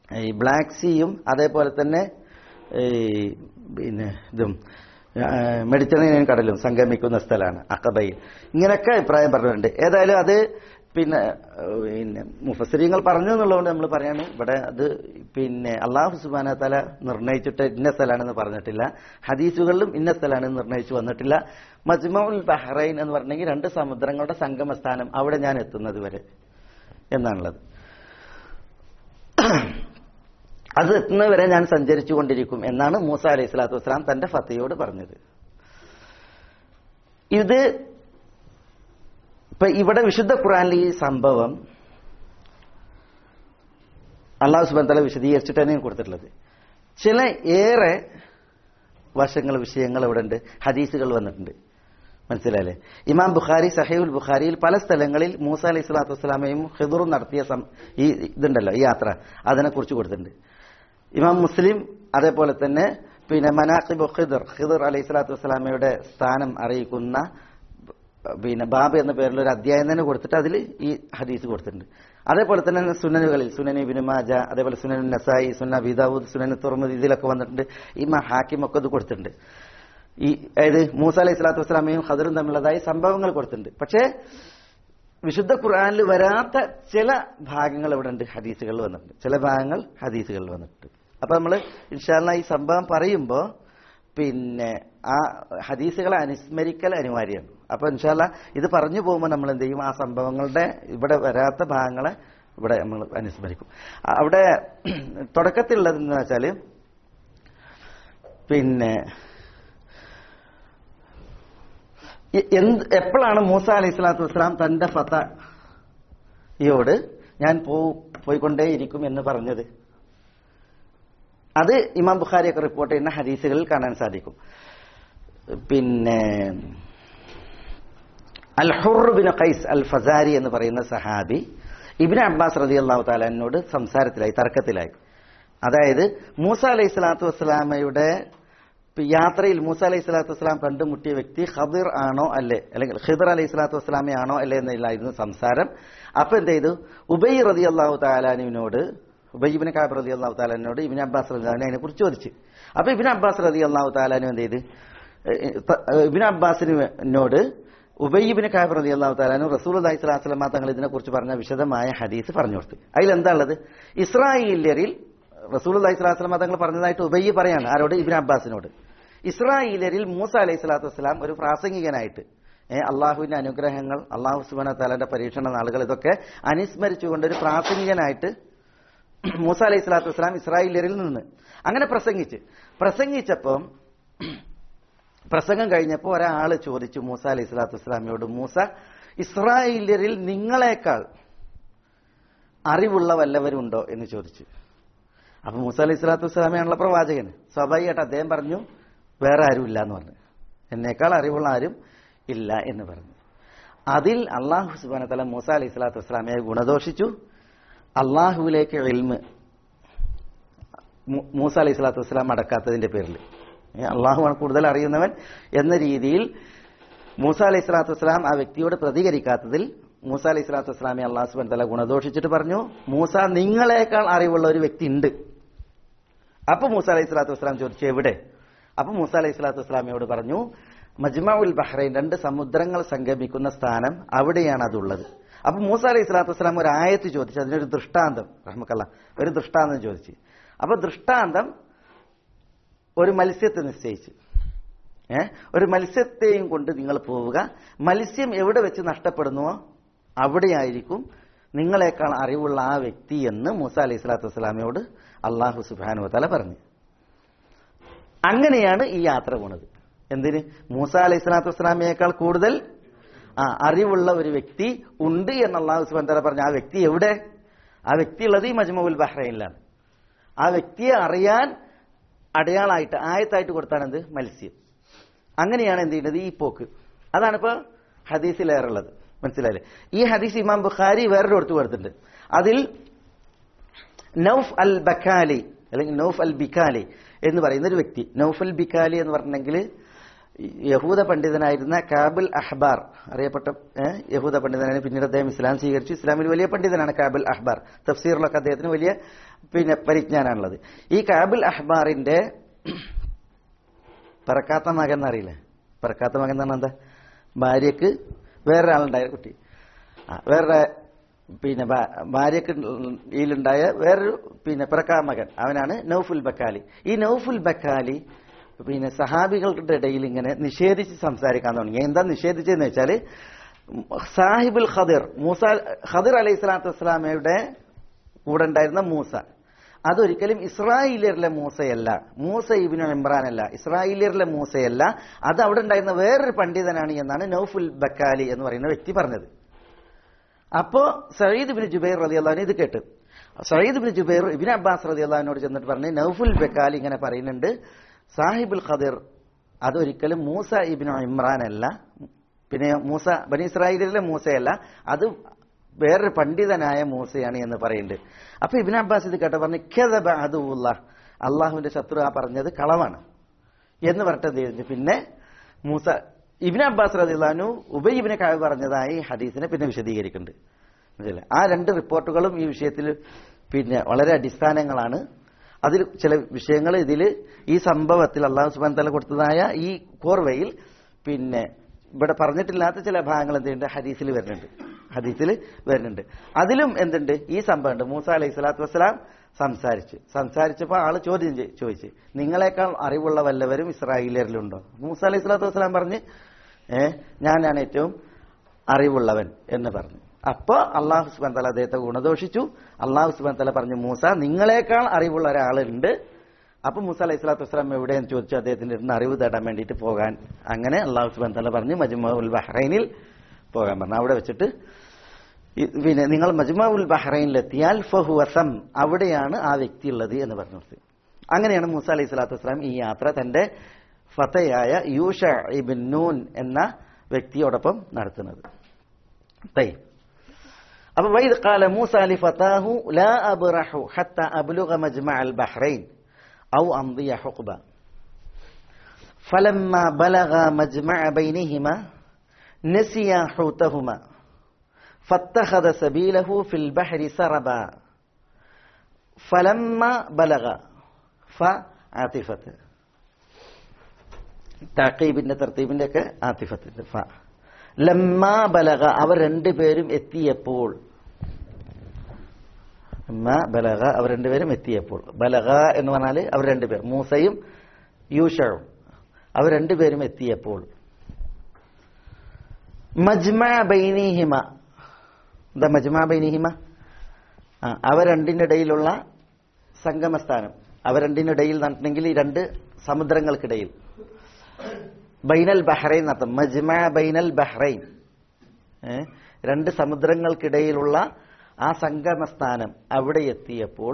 ഈ ബ്ലാക്ക് സീയും അതേപോലെ തന്നെ ഈ പിന്നെ ഇതും മെഡിറ്ററേനിയൻ കടലും സംഗമിക്കുന്ന സ്ഥലമാണ് അഖബയിൽ. ഇങ്ങനെയൊക്കെ അഭിപ്രായം പറഞ്ഞിട്ടുണ്ട്. ഏതായാലും അത് പിന്നെ പിന്നെ മുഫസ്സിരീങ്ങൾ പറഞ്ഞു എന്നുള്ളതുകൊണ്ട് നമ്മൾ പറയാണ്. ഇവിടെ അത് പിന്നെ അല്ലാഹു സുബ്ഹാനഹു വ തആല നിർണയിച്ചിട്ട് ഇന്ന സ്ഥലമാണെന്ന് പറഞ്ഞിട്ടില്ല. ഹദീസുകളിലും ഇന്ന സ്ഥലമാണെന്ന് നിർണയിച്ചു വന്നിട്ടില്ല. മജ്മഉൽ ബഹ്റൈൻ എന്ന് പറഞ്ഞെങ്കിൽ രണ്ട് സമുദ്രങ്ങളുടെ സംഗമസ്ഥാനം, അവിടെ ഞാൻ എത്തുന്നത് വരെ എന്നാണുള്ളത്. അത് എത്തുന്നവരെ ഞാൻ സഞ്ചരിച്ചു കൊണ്ടിരിക്കും എന്നാണ് മൂസ അലൈഹി സ്വലാത്തു വസ്സലാം തന്റെ ഫതയോട് പറഞ്ഞത്. ഇത് ഇപ്പൊ ഇവിടെ വിശുദ്ധ ഖുർആനിൽ ഈ സംഭവം അല്ലാഹു സുബ്ഹാനഹു വ തആല വിശദീകരിച്ചിട്ട് തന്നെയാണ് കൊടുത്തിട്ടുള്ളത്. ചില ഏറെ വശങ്ങൾ വിഷയങ്ങൾ ഇവിടെ ഉണ്ട്, ഹദീസുകൾ വന്നിട്ടുണ്ട്. മനസ്സിലായില്ലേ? ഇമാം ബുഖാരി സഹീഹുൽ ബുഖാരിയിൽ പല സ്ഥലങ്ങളിൽ മൂസ അലൈഹി സ്വലാത്തു വസ്സലാമയും ഖിദറും നടത്തിയ ഈ ഇതുണ്ടല്ലോ ഈ യാത്ര, അതിനെക്കുറിച്ച് കൊടുത്തിട്ടുണ്ട്. ഇമാം മുസ്ലിം അതേപോലെ തന്നെ പിന്നെ മനാഖിബ് ഖിദർ ഖിദർ അലൈഹി സ്വലാത്തു വസ്സലാമയുടെ സ്ഥാനം അറിയിക്കുന്ന പിന്നെ ബാബ് എന്ന പേരിൽ ഒരു അധ്യായം തന്നെ കൊടുത്തിട്ട് അതിൽ ഈ ഹദീസ് കൊടുത്തിട്ടുണ്ട്. അതേപോലെ തന്നെ സുനനുകളിൽ സുനൻ ഇബ്നു മാജ, അതേപോലെ സുനൻ നസായി, സുനൻ അബീ ദാവൂദ്, സുനൻ തുർമുദി, ഇതിലൊക്കെ വന്നിട്ടുണ്ട്. ഈ ഹാക്കിം ഒക്കെ ഇത് കൊടുത്തിട്ടുണ്ട്. ഈ അതായത് മൂസ അലൈഹി സ്വലാത്തു വസ്സലാമയും ഖദറും തമ്മിലുള്ളതായി സംഭവങ്ങൾ കൊടുത്തിട്ടുണ്ട്. പക്ഷേ വിശുദ്ധ ഖുർആനിൽ വരാത്ത ചില ഭാഗങ്ങൾ ഇവിടെ ഉണ്ട്, ഹദീസുകളിൽ വന്നിട്ടുണ്ട്. ചില ഭാഗങ്ങൾ ഹദീസുകളിൽ വന്നിട്ടുണ്ട്. അപ്പൊ നമ്മൾ ഇൻഷാ അല്ലാഹ് ഈ സംഭവം പറയുമ്പോൾ പിന്നെ ആ ഹദീസുകളെ അനുസ്മരിക്കൽ അനിവാര്യമാണ്. അപ്പൊ ഇൻഷാ അല്ലാഹ് ഇത് പറഞ്ഞു പോകുമ്പോൾ നമ്മൾ എന്ത് ചെയ്യും, ആ സംഭവങ്ങളുടെ ഇവിടെ വരാത്ത ഭാഗങ്ങളെ ഇവിടെ നമ്മൾ അനുസ്മരിക്കും. അവിടെ തുടക്കത്തിലുള്ളതെന്ന് വെച്ചാല് പിന്നെ എന്ത് എപ്പോഴാണ് മൂസ അലൈഹി സ്വലാത്തു വസ്സലാം തന്റെ ഫതയോട് ഞാൻ പോ പോയിക്കൊണ്ടേയിരിക്കും എന്ന് പറഞ്ഞത്? അത് ഇമാം ബുഖാരിയൊക്കെ റിപ്പോർട്ട് ചെയ്യുന്ന ഹദീസുകളിൽ കാണാൻ സാധിക്കും. പിന്നെ അൽ ഹുർ ബിൻ ഖൈസ് അൽ ഫസാരി എന്ന് പറയുന്ന സഹാബി ഇബ്നു അബ്ബാസ് റളിയല്ലാഹു തആല അൻഹുവോട് സംസാരത്തിലായി, തർക്കത്തിലായി. അതായത് മൂസ അലൈഹി സ്വലാത്തു വസ്സലാമയുടെ യാത്രയിൽ മൂസ അലൈഹി സ്വലാത്തു വസ്സലാം കണ്ടുമുട്ടിയ വ്യക്തി ഖദിർ ആണോ അല്ലേ, അല്ലെങ്കിൽ ഖിദർ അലൈഹി സ്വലാത്തു വസ്സലാമെ ആണോ അല്ലേ എന്നില്ലായിരുന്നു സംസാരം. അപ്പൊ എന്ത് ചെയ്തു, ഉബൈ റളിയല്ലാഹു തആല അൻഹുവിനോട് ഉബൈ ഇബ്നു കഅബ് റളിയല്ലാഹു തആല അൻഹുവിനോട് ഇബ്നു അബ്ബാസ് റളിയല്ലാഹു അൻഹു അതിനെ കുറിച്ച് ചോദിച്ചു. അപ്പൊ ഇബ്നു അബ്ബാസ് റളിയല്ലാഹു തആല അൻഹു എന്ത് ചെയ്ത്, ഇബ്നു അബ്ബാസിനോട് ഉബൈ ഇബ്നു കഅബ് റളിയല്ലാഹു തആല അൻഹു റസൂലുള്ളാഹി സ്വല്ലല്ലാഹു അലൈഹി വസല്ലം തങ്ങൾ ഇതിനെ കുറിച്ച് പറഞ്ഞ വിശദമായ ഹദീസ് പറഞ്ഞു കൊടുത്തു. അതിലെന്താ ഉള്ളത്, ഇസ്രായേല്യരിൽ റസൂലുള്ളാഹി സ്വല്ലല്ലാഹു അലൈഹി വസല്ലം തങ്ങൾ പറഞ്ഞതായിട്ട് ഉബൈ പറയാണ്. ആരോട്? ഇബ്നു അബ്ബാസിനോട്. ഇസ്രായേല്യരിൽ മൂസ അലൈഹി സ്വലാത്തു വസ്സലാം ഒരു പ്രാസംഗികനായിട്ട് അള്ളാഹുവിന്റെ അനുഗ്രഹങ്ങൾ, അള്ളാഹു സുബ്ഹാനഹു വ തആലയുടെ പരീക്ഷണ നാളുകൾ, ഇതൊക്കെ അനുസ്മരിച്ചുകൊണ്ട് ഒരു പ്രാസംഗികനായിട്ട് മൂസ അലൈഹി സ്വലാത്തു വസ്സലാം ഇസ്രായേല്യരിൽ നിന്ന് അങ്ങനെ പ്രസംഗിച്ച് പ്രസംഗിച്ചപ്പം പ്രസംഗം കഴിഞ്ഞപ്പോൾ ഒരാള് ചോദിച്ചു മൂസ അലൈഹി സ്വലാത്തു വസ്സലാമിയോട്, മൂസ, ഇസ്രായേല്യരിൽ നിങ്ങളെക്കാൾ അറിവുള്ള വല്ലവരുണ്ടോ എന്ന് ചോദിച്ചു. അപ്പൊ മൂസ അലൈഹി സ്വലാത്തു വസ്സലാമയാണുള്ള പ്രവാചകന്. സ്വാഭാവികമായിട്ട് അദ്ദേഹം പറഞ്ഞു വേറെ ആരും ഇല്ല എന്ന് പറഞ്ഞു, എന്നേക്കാൾ അറിവുള്ള ആരും ഇല്ല എന്ന് പറഞ്ഞു. അതിൽ അള്ളാഹു സുബ്ഹാനഹു വ തആല മൂസ അലൈഹി സ്വലാത്തു വസ്സലാമയെ ഗുണദോഷിച്ചു. അള്ളാഹുവിലേക്ക് ഇൽമ് മൂസ അലൈഹി സ്വലാത്തു വസ്സലാം അടക്കാത്തതിന്റെ പേരിൽ, അള്ളാഹുവാണ് കൂടുതൽ അറിയുന്നവൻ എന്ന രീതിയിൽ മൂസ അലൈഹി സ്വലാത്തു വസ്സലാം ആ വ്യക്തിയോട് പ്രതികരിക്കാത്തതിൽ മൂസ അലൈഹി സ്വലാത്തു വസ്സലാമെ അള്ളാഹു സുബ്ഹാനഹു വ തആല ഗുണദോഷിച്ചിട്ട് പറഞ്ഞു, മൂസ, നിങ്ങളെക്കാൾ അറിവുള്ള ഒരു വ്യക്തി ഉണ്ട്. അപ്പൊ മൂസ അലൈഹി സ്വലാത്തു വസ്സലാം ചോദിച്ചു എവിടെ? അപ്പൊ മൂസ അലൈഹി സ്വലാത്തു വസ്സലാമയോട് പറഞ്ഞു, മജ്മഉൽ ബഹ്റൈൻ, രണ്ട് സമുദ്രങ്ങൾ സംഗമിക്കുന്ന സ്ഥാനം, അവിടെയാണ് അതുള്ളത്. അപ്പൊ മൂസ അലൈഹി സ്വലാത്തു വസ്സലാം ഒരു ആയത്ത് ചോദിച്ചു, അതിനൊരു ദൃഷ്ടാന്തം, റഹ്മക്കല്ലാ, ഒരു ദൃഷ്ടാന്തം ചോദിച്ചു. അപ്പൊ ദൃഷ്ടാന്തം ഒരു മത്സ്യത്തെ നിശ്ചയിച്ചു. ഏഹ് ഒരു മത്സ്യത്തെയും കൊണ്ട് നിങ്ങൾ പോവുക, മത്സ്യം എവിടെ വെച്ച് നഷ്ടപ്പെടുന്നുവോ അവിടെയായിരിക്കും നിങ്ങളെക്കാൾ അറിവുള്ള ആ വ്യക്തി എന്ന് മൂസ അലൈഹി സ്വലാത്തു വസ്സലാമയോട് അള്ളാഹു സുബ്ഹാനഹു വ തആല പറഞ്ഞു. അങ്ങനെയാണ് ഈ യാത്ര പോണത്. എന്തിന്? മൂസ അലൈഹി സ്വലാത്തു വസ്സലാമയേക്കാൾ കൂടുതൽ ആ അറിവുള്ള ഒരു വ്യക്തി ഉണ്ട് എന്ന് അള്ളാഹു സുബ്ഹാനഹു വ തആല പറഞ്ഞു. ആ വ്യക്തി എവിടെ? ആ വ്യക്തി ഉള്ളത് ഈ മജ്മഉൽ ബഹ്റൈനിലാണ്. ആ വ്യക്തിയെ അറിയാൻ അടയാളായിട്ട് ആയത്തായിട്ട് കൊടുത്താണ് എന്ത്? മത്സ്യം. അങ്ങനെയാണ് എന്ത് ചെയ്യുന്നത്? ഈ പോക്ക്. അതാണിപ്പോ ഹദീസിലേറുള്ളത്. മനസ്സിലായില്ലേ? ഈ ഹദീസ് ഇമാം ബുഖാരി വേറൊരു കൊടുത്തു കൊടുത്തിട്ടുണ്ട്. അതിൽ നൗഫ് അൽ ബക്കാലി അല്ലെങ്കിൽ നൗഫ് അൽ ബിക്കാലി എന്ന് പറയുന്ന ഒരു വ്യക്തി, നൗഫ് അൽ ബിക്കാലി എന്ന് പറഞ്ഞെങ്കിൽ യഹൂദ പണ്ഡിതനായിരുന്ന കാബുൽ അഹ്ബാർ അറിയപ്പെട്ട യഹൂദ പണ്ഡിതനാണ്. പിന്നീട് അദ്ദേഹം ഇസ്ലാം സ്വീകരിച്ചു. ഇസ്ലാമിൽ വലിയ പണ്ഡിതനാണ് കാബുൽ അഹ്ബാർ. തഫ്സീറിലൊക്കെ അദ്ദേഹത്തിന് വലിയ പിന്നെ പരിജ്ഞാനാണുള്ളത്. ഈ കാബുൽ അഹ്ബാറിന്റെ പറക്കാത്ത മകൻ എന്നറിയില്ലേ? പറക്കാത്ത മകൻ എന്ന് പറഞ്ഞാൽ എന്താ? ഭാര്യക്ക് വേറൊരാളുണ്ടായ കുട്ടി, വേറെ പിന്നെ ഭാര്യക്ക് ഇതിലുണ്ടായ വേറൊരു പിന്നെ പിറക്കാ മകൻ, അവനാണ് നൗഫുൽ ബക്കാലി. ഈ നൗഫുൽ ബക്കാലി പിന്നെ സഹാബികളുടെ ഇടയിൽ ഇങ്ങനെ നിഷേധിച്ച് സംസാരിക്കാൻ തുടങ്ങി. എന്താ നിഷേധിച്ചതെന്ന് വെച്ചാൽ, സാഹിബുൽ ഖദിർ മൂസ ഖദിർ അലൈഹി സ്വലാത്തു വസ്സലാമയുടെ കൂടെ ഉണ്ടായിരുന്ന മൂസ, അതൊരിക്കലും ഇസ്രായേലിയരിലെ മൂസയല്ല, മൂസ ഇബ്നു ഇമ്രാനല്ല, ഇസ്രായേലിയരിലെ മൂസയല്ല, അത് അവിടെ ഉണ്ടായിരുന്ന വേറൊരു പണ്ഡിതനാണ് എന്നാണ് നൗഫുൽ ബക്കാലി എന്ന് പറയുന്ന വ്യക്തി പറഞ്ഞത്. അപ്പോ സഈദ് ഇബ്നു ജുബൈർ റളിയല്ലാഹു അൻഹു ഇത് കേട്ട് സഈദ് ഇബ്നു ജുബൈർ ഇബ്നു അബ്ബാസ് റളിയല്ലാഹു അൻഹുവോട് ചെന്നിട്ട് പറഞ്ഞു, നൗഫുൽ ബക്കാലി ഇങ്ങനെ പറയുന്നുണ്ട്, സാഹിബുൽ ഖദിർ അതൊരിക്കലും മൂസ ഇബ്നു ഇമ്രാൻ അല്ല, പിന്നെ മൂസ ബനി ഇസ്രായേലിലെ മൂസയല്ല, അത് വേറൊരു പണ്ഡിതനായ മൂസയാണ് എന്ന് പറയുന്നുണ്ട്. അപ്പൊ ഇബ്നു അബ്ബാസ് ഇത് കേട്ട പറഞ്ഞു, കദബ അദുവുല്ലാഹ്, അള്ളാഹുവിന്റെ ശത്രു ആ പറഞ്ഞത് കളവാണ് എന്ന് പറഞ്ഞിട്ട് പിന്നെ മൂസ ഇബ്നു അബ്ബാസ് റളിയല്ലാഹു അൻഹു ഉബൈ ഇബ്നു കഅബ് പറഞ്ഞതായി ഹദീസിനെ പിന്നെ വിശദീകരിക്കുന്നുണ്ട്. മനസ്സിലായി? ആ രണ്ട് റിപ്പോർട്ടുകളും ഈ വിഷയത്തിൽ പിന്നെ വളരെ അടിസ്ഥാനങ്ങളാണ്. അതിൽ ചില വിഷയങ്ങൾ ഇതിൽ ഈ സംഭവത്തിൽ അള്ളാഹു സുബ്ഹാനഹു വ തആല കൊടുത്തതായ ഈ കോർവയിൽ പിന്നെ ഇവിടെ പറഞ്ഞിട്ടില്ലാത്ത ചില ഭാഗങ്ങൾ എന്തുണ്ട് ഹദീസിൽ വരുന്നുണ്ട് ഹദീസിൽ വരുന്നുണ്ട് അതിലും എന്തുണ്ട് ഈ സംഭവമുണ്ട്. മൂസ അലൈഹി സ്വലാത്തു വസ്സലാം സംസാരിച്ചു സംസാരിച്ചപ്പോൾ ആള് ചോദ്യം ചോദിച്ചു, നിങ്ങളെക്കാൾ അറിവുള്ള വല്ലവരും ഇസ്രായേലിയരിലുണ്ടോ? മൂസ അലൈഹി സ്വലാത്തു വസ്സലാം പറഞ്ഞ് ഏഹ് ഞാനാണ് ഏറ്റവും അറിവുള്ളവൻ എന്ന് പറഞ്ഞു. അപ്പൊ അള്ളാഹു സുബ്ഹാനഹു വ തആല അദ്ദേഹത്തെ ഗുണദോഷിച്ചു. അള്ളാഹു സുബ്ഹാനഹു വ തആല പറഞ്ഞു, മൂസ നിങ്ങളെക്കാൾ അറിവുള്ള ഒരാളുണ്ട്. അപ്പൊ മൂസ അലൈഹി സ്വലാത്തു വസ്സലാം എവിടെയെന്ന് ചോദിച്ചു, അദ്ദേഹത്തിന്റെ അടുത്ത് അറിവ് തേടാൻ വേണ്ടിയിട്ട് പോകാൻ. അങ്ങനെ അള്ളാഹു സുബ്ഹാനഹു വ തആല പറഞ്ഞു മജ്മഉൽ ബഹ്റൈനിൽ പോകാൻ പറഞ്ഞു. അവിടെ വെച്ചിട്ട് പിന്നെ നിങ്ങൾ മജ്മഉൽ ബഹ്റൈനിലെത്തിയാൽ ഫഹുവ സം, അവിടെയാണ് ആ വ്യക്തി ഉള്ളത് എന്ന് പറഞ്ഞു കൊടുത്തു. അങ്ങനെയാണ് മൂസ അലൈഹി സ്വലാത്തു വസ്സലാം ഈ യാത്ര തന്റെ ഫതയായ യൂഷ ഇബ്നു നൂൻ എന്ന വ്യക്തിയോടൊപ്പം നടത്തുന്നത്. അപ്പൊ വൈദ് ഖാല മൂസ ലിഫതാഹു ലാ അബ്റഹു ഹത്താ അബ്ലുഗ മജ്മഅൽ ബഹ്റൈൻ ഔ അംദിയ ഹുഖബ ഫലമ്മാ ബലഗ മജ്മഅ ബൈനഹിമാ നസിയ ഹൂതഹുമാ فاتخذ سبيله في البحر سربا فلما بلغ فعاطفة താഖീബിന്റെ തർത്തീബിന്റെ ഒക്കെ ആതിഫത്തിന്റെ ഫ ലമ്മാ ബലഗ അവർ രണ്ടുപേരും എത്തിയപ്പോൾ ലമ്മാ ബലഗ അവർ രണ്ടുപേരും എത്തിയപ്പോൾ ബലഗ എന്ന് പറഞ്ഞാൽ അവർ രണ്ടുപേർ മൂസയും യൂഷയും അവർ രണ്ടുപേരും എത്തിയപ്പോൾ മജ്മഅ ബൈനിഹിമ എന്താ മജ്മഅ ബൈനിഹിമ അവർ രണ്ടിന്റെ ഇടയിലുള്ള സംഗമസ്ഥാനം അവർ രണ്ടിന്റെ ഇടയിൽ നടത്തണമെങ്കിൽ ഈ രണ്ട് സമുദ്രങ്ങൾക്കിടയിൽ ബൈനൽ ബഹ്റൈൻ നടത്തും മജ്മഅ ബൈനൽ ബഹ്റൈൻ രണ്ട് സമുദ്രങ്ങൾക്കിടയിലുള്ള ആ സംഗമസ്ഥാനം അവിടെ എത്തിയപ്പോൾ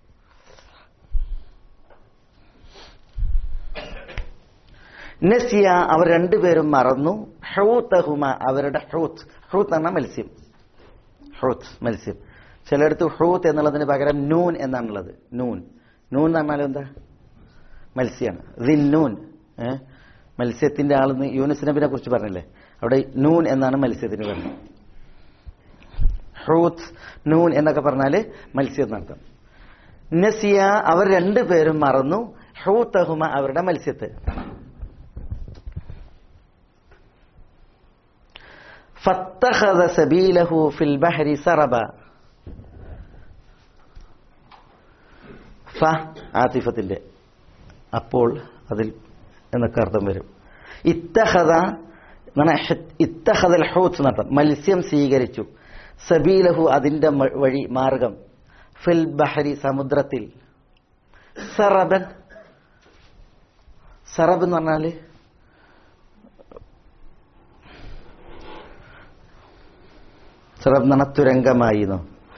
നസിയ അവർ രണ്ടുപേരും മറന്നു ഹൂതഹുമ അവരുടെ ഹൂത്ത് ഹൂത്ത് എന്ന മത്സ്യം ഹൂത്ത് മത്സ്യം ചിലയിടത്ത് ഹൂത്ത് എന്നുള്ളതിന് പകരം നൂൻ എന്നാണുള്ളത് നൂൻ നൂൻ എന്ന് പറഞ്ഞാൽ എന്താ മത്സ്യമാണ് ദിന്നൂൻ ഏഹ് മത്സ്യത്തിന്റെ ആളെന്ന് യൂനുസ് നബിനെ കുറിച്ച് പറഞ്ഞില്ലേ അവിടെ നൂൻ എന്നാണ് മത്സ്യത്തിന് പറഞ്ഞത് ഹൂത്ത് നൂൻ എന്നൊക്കെ പറഞ്ഞാല് മത്സ്യം എന്നർത്ഥം നസിയ അവർ രണ്ടുപേരും മറന്നു ഹൂതഹുമ അവരുടെ മത്സ്യത്തെ فاتخذ سبيله في البحر سربا ഫ ആതിഫത്തിന്റെ അപ്പോൾ അതിൽ എന്നൊക്കെ അർത്ഥം വരും ഇത്തഖദ ഇത്തഖദൽ ഹൂത്ത് എന്നർത്ഥം മത്സ്യം സ്വീകരിച്ചു സബീലഹു അതിന്റെ വഴി മാർഗം ഫിൽ ബഹരി സമുദ്രത്തിൽ സറബൻ സറബ് എന്ന് പറഞ്ഞാല് സറബ് എന്ന് പറഞ്ഞാൽ തുരങ്കമായിരുന്നു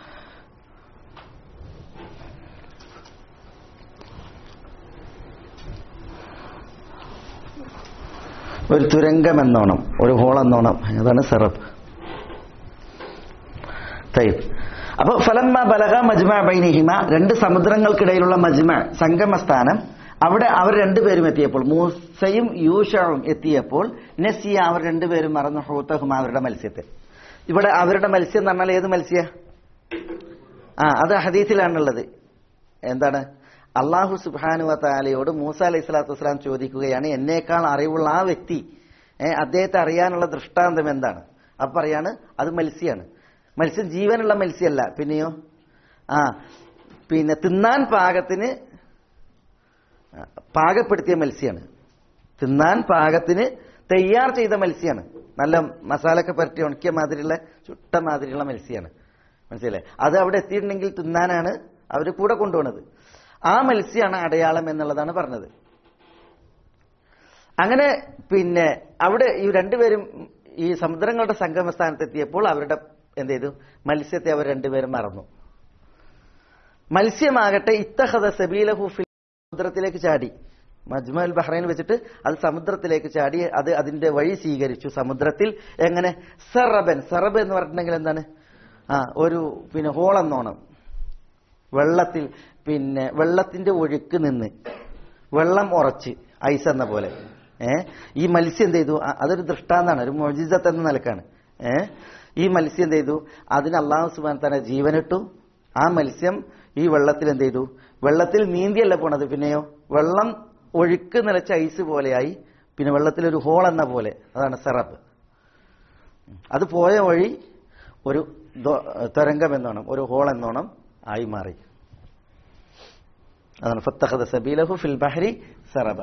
ഒരു തുരങ്കം എന്നോണം ഒരു ഹോൾ എന്നോണം അതാണ് സറബ് തയ്യബ് അപ്പൊ ഫലമ്മ ബലഗ മജ്മഅ ബൈനഹിമ രണ്ട് സമുദ്രങ്ങൾക്കിടയിലുള്ള മജ്മഅ സംഗമസ്ഥാനം അവിടെ അവർ രണ്ടുപേരും എത്തിയപ്പോൾ മൂസയും യൂഷവും എത്തിയപ്പോൾ നസിയ അവർ രണ്ടുപേരും മറന്നു ഹൂതഹും അവരുടെ മത്സ്യത്തെ. ഇവിടെ അവരുടെ മത്സ്യം എന്ന് പറഞ്ഞാൽ ഏത് മത്സ്യ? ആ അത് ഹദീസിലാണുള്ളത്. എന്താണ്? അള്ളാഹു സുബ്ഹാനഹു വ തആലയോട് മൂസ അലൈഹി സ്വലാത്തു വസ്സലാം ചോദിക്കുകയാണ്, എന്നേക്കാൾ അറിവുള്ള ആ വ്യക്തി ഏഹ് അദ്ദേഹത്തെ അറിയാനുള്ള ദൃഷ്ടാന്തം എന്താണ്? അപ്പൊ പറയാണ് അത് മത്സ്യമാണ്. മത്സ്യം ജീവനുള്ള മത്സ്യമല്ല, പിന്നെയോ ആ പിന്നെ തിന്നാൻ പാകത്തിന് പാകപ്പെടുത്തിയ മത്സ്യമാണ്. തിന്നാൻ പാകത്തിന് തയ്യാർ ചെയ്ത മത്സ്യമാണ്. നല്ല മസാലയൊക്കെ പരട്ടി ഉണക്കിയ മാതിരിയുള്ള ചുട്ട മാതിരിയുള്ള മത്സ്യമാണ്. മനസ്സിലായി? അത് അവിടെ എത്തിയിട്ടുണ്ടെങ്കിൽ തിന്നാനാണ് അവർ കൂടെ കൊണ്ടുപോകുന്നത്. ആ മത്സ്യമാണ് അടയാളം എന്നുള്ളതാണ് പറഞ്ഞത്. അങ്ങനെ പിന്നെ അവിടെ ഈ രണ്ടുപേരും ഈ സമുദ്രങ്ങളുടെ സംഗമ സ്ഥാനത്തെത്തിയപ്പോൾ അവരുടെ എന്ത് ചെയ്തു? മത്സ്യത്തെ അവർ രണ്ടുപേരും മറന്നു. മത്സ്യമാകട്ടെ ഇത്തഖദ സബീലഹു ഫിൽ സമുദ്രത്തിലേക്ക് ചാടി. മജ്മഉൽ ബഹ്റൈൻ വെച്ചിട്ട് അത് സമുദ്രത്തിലേക്ക് ചാടി. അത് അതിന്റെ വഴി സ്വീകരിച്ചു സമുദ്രത്തിൽ. എങ്ങനെ? സറബൻ. സറബ് എന്ന് പറഞ്ഞിട്ടുണ്ടെങ്കിൽ എന്താണ്? ആ ഒരു പിന്നെ ഹോളെന്നോണം വെള്ളത്തിൽ പിന്നെ വെള്ളത്തിന്റെ ഒഴുക്ക് നിന്ന് വെള്ളം ഉറച്ച് ഐസ് എന്ന പോലെ ഏഹ് ഈ മത്സ്യം എന്ത് ചെയ്തു? അതൊരു ദൃഷ്ടാന്താണ്, ഒരു മുഅ്ജിസത്ത് എന്ന നിലക്കാണ്. ഏഹ് ഈ മത്സ്യം എന്ത് ചെയ്തു? അതിന് അല്ലാഹു സുബ്ഹാനഹു വ തആല ജീവനിട്ടു. ആ മത്സ്യം ഈ വെള്ളത്തിൽ എന്ത് ചെയ്തു? വെള്ളത്തിൽ നീന്തിയല്ല പോണത്, പിന്നെയോ വെള്ളം ഒഴുക്ക് നിലച്ച ഐസ് പോലെയായി. പിന്നെ വെള്ളത്തിലൊരു ഹോൾ എന്ന പോലെ, അതാണ് സറബ്. അത് പോയ വഴി ഒരു തരംഗം എന്നോണം, ഒരു ഹോൾ എന്നോണം ആയി മാറി. അതാണ് ഫത്തഖദ സബീലഹു ഫിൽ ബഹരി സറബ.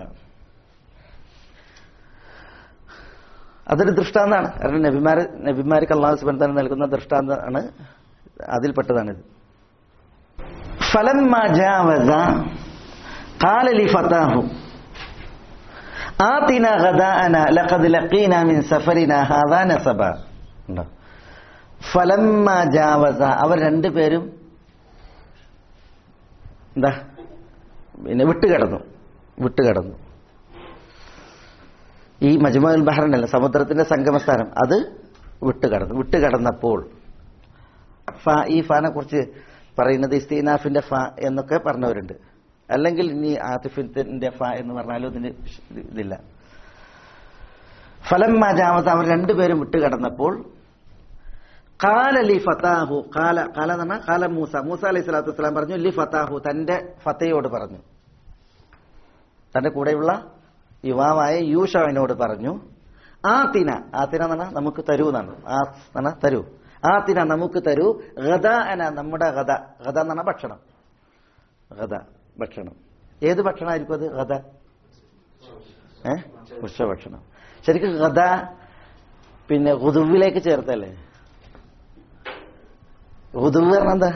അതൊരു ദൃഷ്ടാന്താണ്. കാരണം നബിമാർ നബിമാർക്ക് അല്ലാഹു സുബ്ഹാനഹു വ തആല നൽകുന്ന ദൃഷ്ടാന്തമാണ്, അതിൽപ്പെട്ടതാണിത്. ഫലമ്മ ജാവസ ഖാല ലിഫതാഹു ആതിനാ ഗദാഅന ലഖദ് ലഖീനാ മിൻ സഫരിനാ ഹാദാ നസബ. ഫലമ്മ ജാവസ അവർ രണ്ടുപേരും എന്താ പിന്നെ വിട്ടുകിടന്നു വിട്ടുകിടന്നു ഈ മജ്മഉൽ ബഹ്റൈനല്ല, സമുദ്രത്തിന്റെ സംഗമസ്ഥാനം, അത് വിട്ടുകിടന്നു. വിട്ടുകിടന്നപ്പോൾ ഫ ഈ ഫാനെ കുറിച്ച് പറയുന്നത് ഇസ്തിനാഫിന്റെ ഫ എന്നൊക്കെ പറഞ്ഞവരുണ്ട്. അല്ലെങ്കിൽ ഇനി ആതിഫിന്റെ ഫ എന്ന് പറഞ്ഞാലും ഇതിന് ഇതില്ല. ഫലമ്മ ജാവസ അവർ രണ്ടുപേരും വിട്ടുകിടന്നപ്പോൾ ഖാല ലി ഫതാഹു ഖാല ഖാല എന്ന് പറഞ്ഞാൽ ഖാല മൂസ മൂസ അലൈഹി സ്വലാത്തു വസ്സലാം പറഞ്ഞു ലി ഫതാഹു തന്റെ ഫതയോട് പറഞ്ഞു, തന്റെ കൂടെയുള്ള യുവാവായ യൂഷവിനോട് പറഞ്ഞു, ആതിന ആതിന എന്ന് പറഞ്ഞാൽ നമുക്ക് തരൂ എന്നാണ്. ആ എന്നാ തരൂ. ആതിന നമുക്ക് തരൂ ഗദാഅന നമ്മുടെ ഗദ. ഗദ എന്ന് പറഞ്ഞാൽ ഭക്ഷണം. ഗദ ഭക്ഷണം. ഏത് ഭക്ഷണമായിരിക്കും അത്? ഗദ ഏഹ് ഉച്ചഭക്ഷണം. ശരിക്കും ഗദ പിന്നെ ഗുദുവിലേക്ക് ചേർത്തല്ലേ? ഗുദുവ് പറഞ്ഞാൽ എന്താ?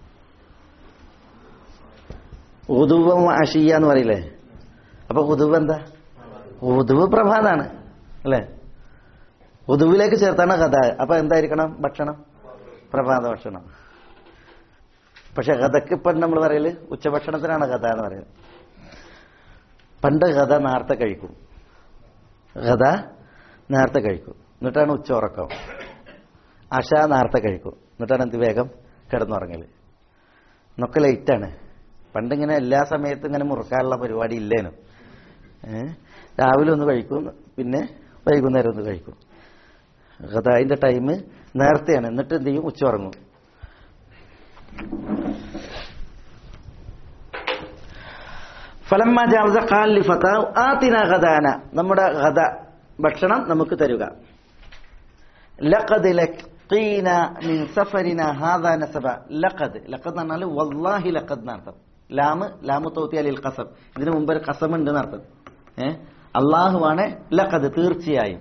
ഗുദുവും അഷിയ എന്ന് പറയില്ലേ? അപ്പൊ ഗുദുവ് എന്താ? ഗുദുവ് പ്രഭാതാണ് അല്ലെ? ഗുദുവിലേക്ക് ചേർത്താണ് ഗദ. അപ്പൊ എന്തായിരിക്കണം ഭക്ഷണം? പ്രഭാത ഭക്ഷണം. പക്ഷെ ഗദക്ക് ഇപ്പം നമ്മൾ പറയല് ഉച്ചഭക്ഷണത്തിനാണ് ഗദ എന്ന് പറയുന്നത്. പണ്ട് ഗദ നേരത്തെ കഴിക്കും. ഗദ നേരത്തെ കഴിക്കും, എന്നിട്ടാണ് ഉച്ച ഉറക്കം. അശ നേരത്തെ കഴിക്കും, എന്നിട്ടാണ് എന്ത് വേഗം കിടന്നുറങ്ങല്. എന്നൊക്കെ ലൈറ്റാണ്. പണ്ടിങ്ങനെ എല്ലാ സമയത്തും ഇങ്ങനെ മുറുക്കാനുള്ള പരിപാടി ഇല്ലേനും. ഏഹ് രാവിലെ ഒന്ന് കഴിക്കും, പിന്നെ വൈകുന്നേരം ഒന്ന് കഴിക്കും. ഗദ അതിന്റെ ടൈം നേരത്തെയാണ്. എന്നിട്ട് എന്ത് ചെയ്യും? ഉച്ച ഉറങ്ങും. ഫലമ്മ ജാവസ ഖാല ലി ഫതാഹു ആതിനാ ഗദാന നമ്മുടെ ഗദ ഭക്ഷണം നമുക്ക് തരുക. ലഖദ് ലഖീന മിൻ സഫരിനാ ഹാദാ നസബ. ലഖദ് ലഖദ് എന്ന് പറഞ്ഞാൽ വല്ലാഹി ലഖദ് എന്നർത്ഥം. ലാമ് ലാമു തൗതിയ ലിൽ ഖസം. ഇതിനു മുമ്പ് ഒരു ഖസം ഉണ്ട് എന്നർത്ഥം. ഏഹ് അല്ലാഹുവാണ് ലഖദ് തീർച്ചയായും.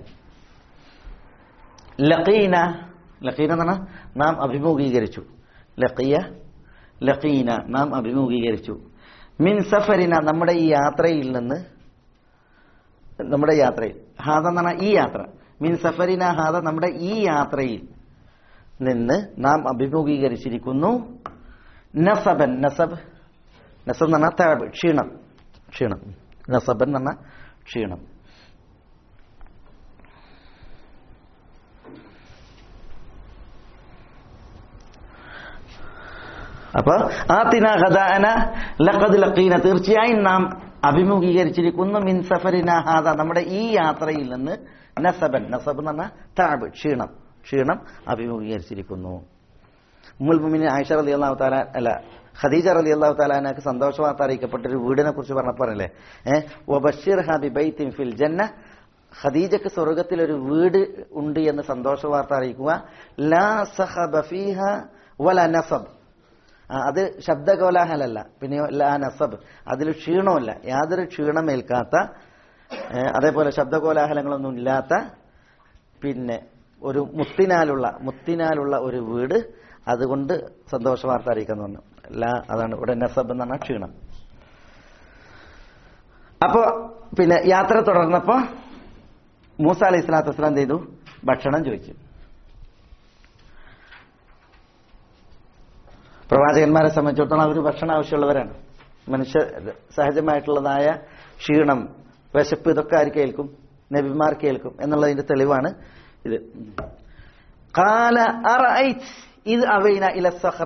ലഖീന ലഖീന എന്ന് പറഞ്ഞാൽ നാം അഭിമുഖീകരിച്ചു. ലഖിയ ലഖീന നാം അഭിമുഖീകരിച്ചു. മിൻ സഫരിന നമ്മുടെ ഈ യാത്രയിൽ നിന്ന് നമ്മുടെ യാത്രയിൽ ഹാദ എന്ന് പറഞ്ഞാൽ ഈ യാത്ര. മിൻ സഫരിന ഹാദ നമ്മുടെ ഈ യാത്രയിൽ നിന്ന് നാം അഭിമുഖീകരിച്ചിരിക്കുന്നു. നസബൻ നസബ് നസബ് എന്ന് പറഞ്ഞാൽ താബ് ക്ഷീണം ക്ഷീണം നസബൻ എന്ന് പറഞ്ഞാൽ ക്ഷീണം. അപ്പൊ ആതിന ഗദാഅന ലഖദ് ലഖീന തീർച്ചയായും നാം അഭിമുഖീകരിച്ചിരിക്കുന്നു മിൻ സഫരിന ഹാദ നമ്മുടെ ഈ യാത്രയിൽ നിന്ന് നസബൻ നസബ് എന്ന് പറഞ്ഞാൽ താബ് ക്ഷീണം ക്ഷീണം അഭിമുഖീകരിച്ചിരിക്കുന്നു. ഉമ്മുൽ മുഅ്മിനീൻ ആയിഷ റളിയല്ലാഹു തആല അല്ല ഖദീജ റളിയല്ലാഹു തആല അൻഹക്ക് സന്തോഷ വാർത്ത അറിയിക്കപ്പെട്ട ഒരു വീടിനെ കുറിച്ച് പറഞ്ഞപ്പോൾ പറഞ്ഞില്ലേ ഏഹ് വബശ്ശിർഹാ ബിബൈത്തിൻ ഫിൽ ജന്ന ഖദീജക്ക് സ്വർഗ്ഗത്തിൽ ഒരു വീട് ഉണ്ട് എന്ന് സന്തോഷ വാർത്ത അറിയിക്കുക. ലാ സഖബ ഫീഹ വലാ നസബ് അത് ശബ്ദകോലാഹലല്ല പിന്നെ ലാ നസബ് അതിൽ ക്ഷീണമല്ല യാതൊരു ക്ഷീണമേൽക്കാത്ത അതേപോലെ ശബ്ദകോലാഹലങ്ങളൊന്നും ഇല്ലാത്ത പിന്നെ ഒരു മുത്തിനാലുള്ള മുത്തിനാലുള്ള ഒരു വീട് അതുകൊണ്ട് സന്തോഷ വാർത്ത അറിയിക്കുന്നു പറഞ്ഞു. ലാ അതാണ് ഇവിടെ നസബ് എന്ന് പറഞ്ഞാൽ ക്ഷീണം. അപ്പോ പിന്നെ യാത്ര തുടർന്നപ്പോ മൂസ അലൈഹി സ്വലാത്തു വസ്സലാം ചെയ്തു ഭക്ഷണം ചോദിച്ചു. പ്രവാചകന്മാരെ സംബന്ധിച്ചിടത്തോളം അവർ ഭക്ഷണം ആവശ്യമുള്ളവരാണ്. മനുഷ്യ സഹജമായിട്ടുള്ളതായ ക്ഷീണം വിശപ്പ് ഇതൊക്കെ ആര് കേൾക്കും? നബിമാർ കേൾക്കും എന്നുള്ളതിന്റെ തെളിവാണ് ഇത്. ഖാല അറഅയ്ത ഇദ് അവൈന ഇല സഖറ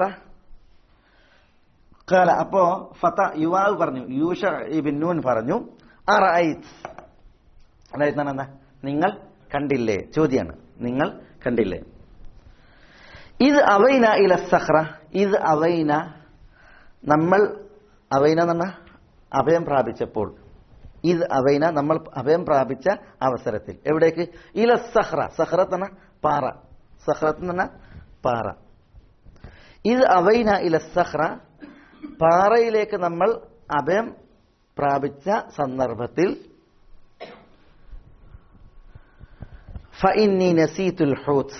ഖാല അപ്പോ ഫത യുവാവ് പറഞ്ഞു യൂഷ ഇബ്നു നൂൻ പറഞ്ഞു അറഅയ്ത അതായത് എന്താ നിങ്ങൾ കണ്ടില്ലേ ചോദ്യാണ് നിങ്ങൾ കണ്ടില്ലേ. ഇത് അവൈന ഇല സഖറ ഇത് അവൈന നമ്മൾ അവൈന എന്ന് പറഞ്ഞാൽ അഭയം പ്രാപിച്ചപ്പോൾ ഇത് അവൈന നമ്മൾ അഭയം പ്രാപിച്ച അവസരത്തിൽ എവിടേക്ക് ഇല സഖറ സഖറത്ത് എന്ന പാറ സഖറത്ത് എന്ന് പറഞ്ഞാൽ പാറ ഇത് അവൈന ഇല സഖറ പാറയിലേക്ക് നമ്മൾ അഭയം പ്രാപിച്ച സന്ദർഭത്തിൽ ഫഇന്നി നസീതുൽ ഹൂത്ത്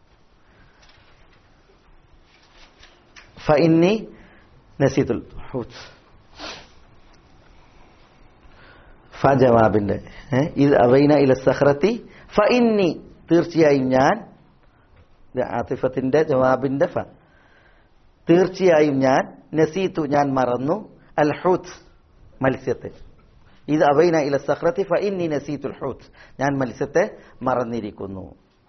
ഫഇന്നി നസീതുൽ ഹൂത്ത് ഫ ജവാബിന്റെ ഇത് അവൈന ഇല സഖറത്തി ഫഇന്നി തീർച്ചയായും ഞാൻ ആതിഫത്തിന്റെ ജവാബിന്റെ ഫ തീർച്ചയായും ഞാൻ നസീതു ഞാൻ മറന്നു അൽ ഹൂത്ത് മത്സ്യത്തെ ഇത് അവൈന ഇല സഖറത്തി ഫഇന്നി നസീതുൽ ഹൂത്ത് ഞാൻ മത്സ്യത്തെ മറന്നിരിക്കുന്നു.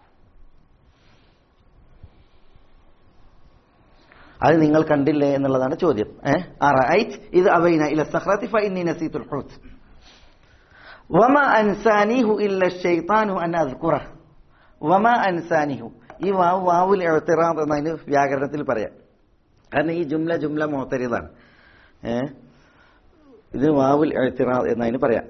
അത് നിങ്ങൾ കണ്ടില്ലേ എന്നുള്ളതാണ് ചോദ്യം. ഏഹ് അറഅയ്ത ഇത് അവൈന ഇല സഖറത്തി ഫഇന്നി നസീതുൽ ഹൂത്ത് വമാ അൻസാനിഹു ഇല്ല ശൈത്താനു അൻ അദ്കുറഹ് വമാ അൻസാനിഹു ഈ വാവ് വാവുൽ ഇഅ്തിറാദ് എന്നതിന് വ്യാകരണത്തിൽ പറയാം. കാരണം ഈ ജുംല ജുംല മുഅ്തരിദാണ്. ഏഹ് ഇത് വാവുൽ ഇഅ്തിറാദ് എന്നതിന് പറയാം.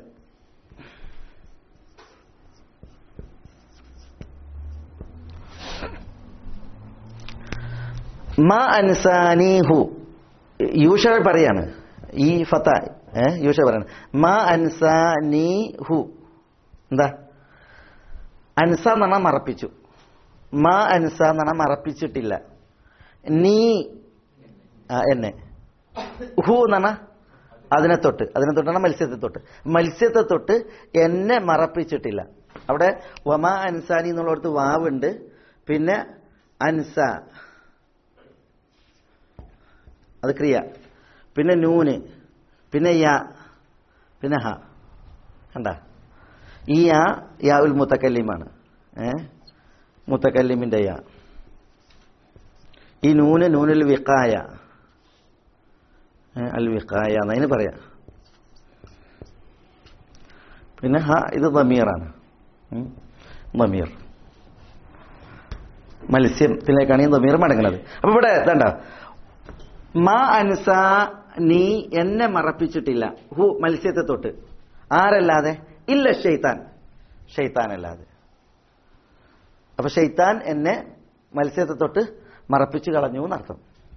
മാ അൻസാനിഹു യൂഷ പറയാണ് ഈ ഫത ഏഹ് യൂഷ പറയാണ് മാ അൻസാനിഹു എന്താ അൻസ എന്ന് പറഞ്ഞാൽ മറപ്പിച്ചു മാ അൻസ എന്ന് പറഞ്ഞാൽ മറപ്പിച്ചിട്ടില്ല നീ എന്നെ ഹു എന്ന് പറഞ്ഞാൽ അതിനെ തൊട്ട് അതിനെ തൊട്ടാണ് മത്സ്യത്തെ തൊട്ട് മത്സ്യത്തെ തൊട്ട് എന്നെ മറപ്പിച്ചിട്ടില്ല. അവിടെ വമാ അൻസാനി എന്നുള്ളടത്ത് വാവുണ്ട് പിന്നെ അൻസ അത് ക്രിയ പിന്നെ നൂന് പിന്നെ യാ പിന്നെ ഹ കണ്ട ഈ യാ യാ ഉൽ മുത്തക്കല്ലിമാണ് ഏഹ് മുത്തക്കല്ലിമിന്റെ യാ ഈ നൂന് നൂനുൽ വിഖായ അൽ വിഖായ എന്നതിന് പറയാം. പിന്നെ ഹ ഇത് ദമീറാണ് ദമീർ മത്സ്യത്തിലേക്കാണ് ഈ ദമീർ മടങ്ങുന്നത്. അപ്പൊ ഇവിടെ ഇതണ്ട മാ അൻസ നീ എന്നെ മറപ്പിച്ചിട്ടില്ല ഹു മത്സ്യത്തെ തൊട്ട് ആരല്ലാതെ ഇല്ല ഷൈത്താൻ ഷൈത്താൻ അല്ലാതെ. അപ്പൊ ഷൈത്താൻ എന്നെ മത്സ്യത്തെ തൊട്ട് മറപ്പിച്ചു കളഞ്ഞു എന്നർത്ഥം.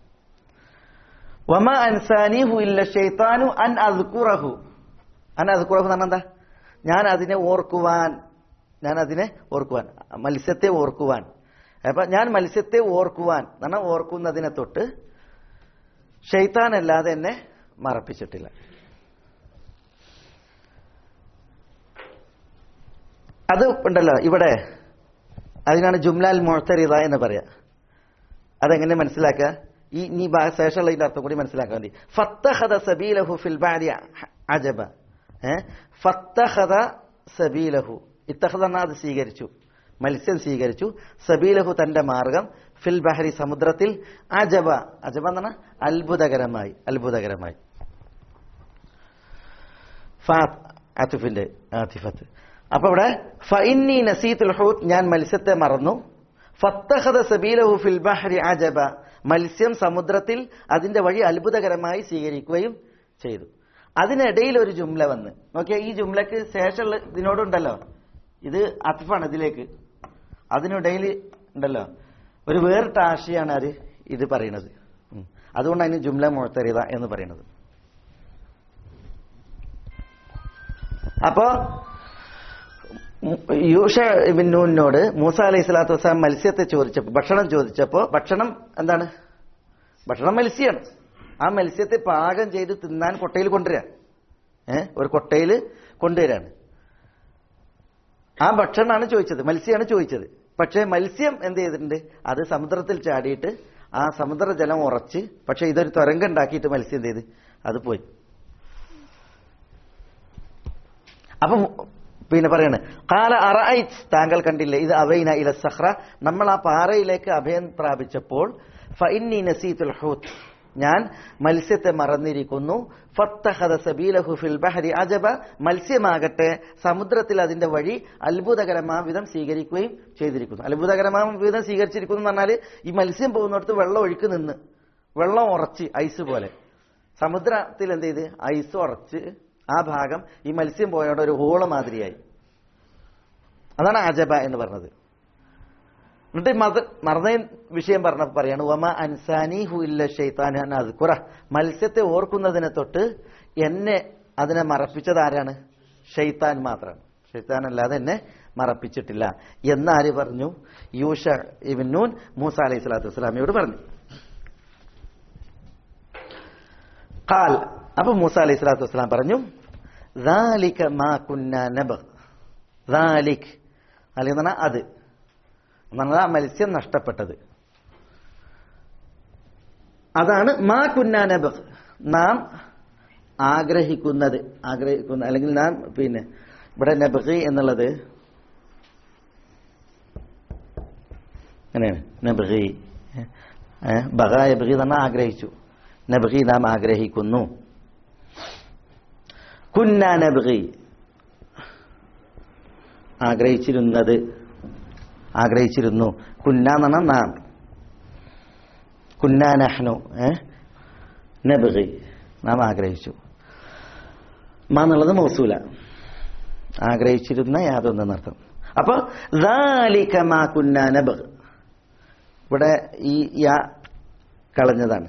വമാ അൻസാനിഹു ഇല്ല ഷൈത്താനു അൻ അദ്കുറഹു അൻ അദ്കുറഹു എന്ന് പറഞ്ഞാൽ എന്താ ഞാൻ അതിനെ ഓർക്കുവാൻ ഞാൻ അതിനെ ഓർക്കുവാൻ മത്സ്യത്തെ ഓർക്കുവാൻ. അപ്പൊ ഞാൻ മത്സ്യത്തെ ഓർക്കുവാൻ എന്ന് പറഞ്ഞാൽ ഓർക്കുന്നതിനെ തൊട്ട് ഷൈത്താൻ അല്ലാതെ എന്നെ മറപ്പിച്ചിട്ടില്ല. അത് ഉണ്ടല്ലോ ഇവിടെ അതിനാണ് ജുംലാൽ മുഅ്തരിദ എന്ന് പറയാ. അതെങ്ങനെ മനസ്സിലാക്കുക ഈ നീ ശേഷമുള്ള ഇതിന്റെ അർത്ഥം കൂടി മനസ്സിലാക്കാൻ മതി. ഫത്തഖദ സബീലഹു ഫിൽ ബഅരി അജബ ഏഹ് ഫത്തഖദ സബീലഹു ഇത്തഖദ അത് സ്വീകരിച്ചു മത്സ്യം സ്വീകരിച്ചു സബീലഹു തന്റെ മാർഗം ഫിൽ ബഹരി സമുദ്രത്തിൽ അജബ അജബ എന്ന് പറഞ്ഞാൽ അത്ഭുതകരമായി അത്ഭുതകരമായി. ഫ ആതിഫിന്റെ ആതിഫത്ത്. അപ്പൊ ഇവിടെ ഫഇന്നി നസീതുൽ ഹൂത്, ഞാൻ മത്സ്യത്തെ മറന്നു. ഫത്തഖദ സബീലഹു ഫിൽ ബഹ്രി അജബ, മത്സ്യം സമുദ്രത്തിൽ അതിന്റെ വഴി അത്ഭുതകരമായി സ്വീകരിക്കുകയും ചെയ്തു. അതിനിടയിൽ ഒരു ജുംല വന്ന് നോക്കിയാൽ ഈ ജുംലക്ക് ശേഷമുള്ള ഇതിനോടുണ്ടല്ലോ, ഇത് അത്ഫാണ് ഇതിലേക്ക്, അതിനിടയിൽ ഉണ്ടല്ലോ ഒരു വേറിട്ട ആശയാണ് ആര് ഇത് പറയുന്നത്. അതുകൊണ്ട് അതിന് ജുംല മുഅ്തരിദ എന്ന് പറയുന്നത്. അപ്പോ യൂഷ ഇബ്നു നൂനിനോട് മൂസ അലൈഹി സ്വലാത്തു വസ്സലാം മത്സ്യത്തെ ചോദിച്ചപ്പോൾ, ഭക്ഷണം ചോദിച്ചപ്പോൾ, ഭക്ഷണം എന്താണ്? ഭക്ഷണം മത്സ്യമാണ്. ആ മത്സ്യത്തെ പാകം ചെയ്ത് തിന്നാൻ കൊട്ടയിൽ കൊണ്ടുവരാൻ, ഏഹ് ഒരു കൊട്ടയിൽ കൊണ്ടുവരാണ്. ആ ഭക്ഷണമാണ് ചോദിച്ചത്, മത്സ്യമാണ് ചോദിച്ചത്. പക്ഷേ മത്സ്യം എന്ത് ചെയ്തിട്ടുണ്ട്? അത് സമുദ്രത്തിൽ ചാടിയിട്ട് ആ സമുദ്രജലം ഉറച്ച്, പക്ഷെ ഇതൊരു തുരങ്കം ഉണ്ടാക്കിയിട്ട് മത്സ്യം എന്ത് ചെയ്ത് അത് പോയി. അപ്പം പിന്നെ പറയാണ്, ഖാല അറഅയ്ത്, താങ്കൾ കണ്ടില്ലേ, ഇത് അവൈന ഇല സഖ്റ, നമ്മൾ ആ പാറയിലേക്ക് അഭയം പ്രാപിച്ചപ്പോൾ, ഫഇന്നി നസീതുൽ ഹൂത്, ഞാൻ മത്സ്യത്തെ മറന്നിരിക്കുന്നു. ഫത്തഖദ സബീലഹു ഫിൽ ബഹരി അജബ, മത്സ്യമാകട്ടെ സമുദ്രത്തിൽ അതിന്റെ വഴി അത്ഭുതകരമായ വിധം സ്വീകരിക്കുകയും ചെയ്തിരിക്കുന്നു. അത്ഭുതകരമായ വിധം സ്വീകരിച്ചിരിക്കുന്നു എന്ന് പറഞ്ഞാൽ ഈ മത്സ്യം പോകുന്നിടത്ത് വെള്ളം ഒഴുക്ക് നിന്ന്, വെള്ളം ഉറച്ച് ഐസ് പോലെ സമുദ്രത്തിൽ എന്ത് ചെയ്ത് ഐസ് ഉറച്ച് ആ ഭാഗം ഈ മത്സ്യം പോയോടെ ഒരു ഹോള മാതിരിയായി. അതാണ് അജബ എന്ന് പറഞ്ഞത്. എന്നിട്ട് മത മറന്ന വിഷയം പറഞ്ഞ പറയാണ്, വമ അൻസാനിഹു ഇല്ല ശൈത്താൻ അൻ അദ്കുറ, മത്സ്യത്തെ ഓർക്കുന്നതിനെ തൊട്ട് എന്നെ അതിനെ മറപ്പിച്ചത് ആരാണ്? ഷെയ്ത്താൻ മാത്രമാണ്. ഷെയ്ത്താൻ അല്ലാതെ എന്നെ മറപ്പിച്ചിട്ടില്ല എന്നാര് പറഞ്ഞു? യൂഷ ഇബ്നു നൂൻ മൂസ അലൈഹി സ്വലാത്തു വസ്സലാമിയോട് പറഞ്ഞു. ഖാൽ, അപ്പൊ മൂസ അലൈഹി സ്വലാത്തു വസ്സലാം പറഞ്ഞു, ദാലിക മാ കുന്നാ നബ്ഗ്, ദാലിക് അല്ലെങ്കിൽ എന്ന് പറഞ്ഞാൽ അത്, എന്നാൽ ആ മത്സ്യം നഷ്ടപ്പെട്ടത്, അതാണ് മാ കുന്നാ നബ്ഗ്, നാം ആഗ്രഹിക്കുന്നത്, ആഗ്രഹിക്കുന്ന അല്ലെങ്കിൽ നാം പിന്നെ ഇവിടെ നബ്ഗി എന്നുള്ളത് അങ്ങനെയാണ്. നബ്ഗി ബഗ യബ്ഗി എന്ന് പറഞ്ഞാൽ ആഗ്രഹിച്ചു, നബ്ഗി നാം ആഗ്രഹിക്കുന്നു. കുന്നാ നബ്ഗി ആഗ്രഹിച്ചിരുന്നത്, ആഗ്രഹിച്ചിരുന്നു. കുന്ന എന്ന് പറഞ്ഞാൽ നാം, കുന്നാ നഹ്നു നബ്ഗി നാം ആഗ്രഹിച്ചു. മാ എന്നുള്ളത് മൗസൂല, ആഗ്രഹിച്ചിരുന്ന യാതൊന്നെന്നർത്ഥം. അപ്പൊ ദാലിക മാ കുന്നാ നബ്ഗ്, ഇവിടെ ഈ യാ കളഞ്ഞതാണ്,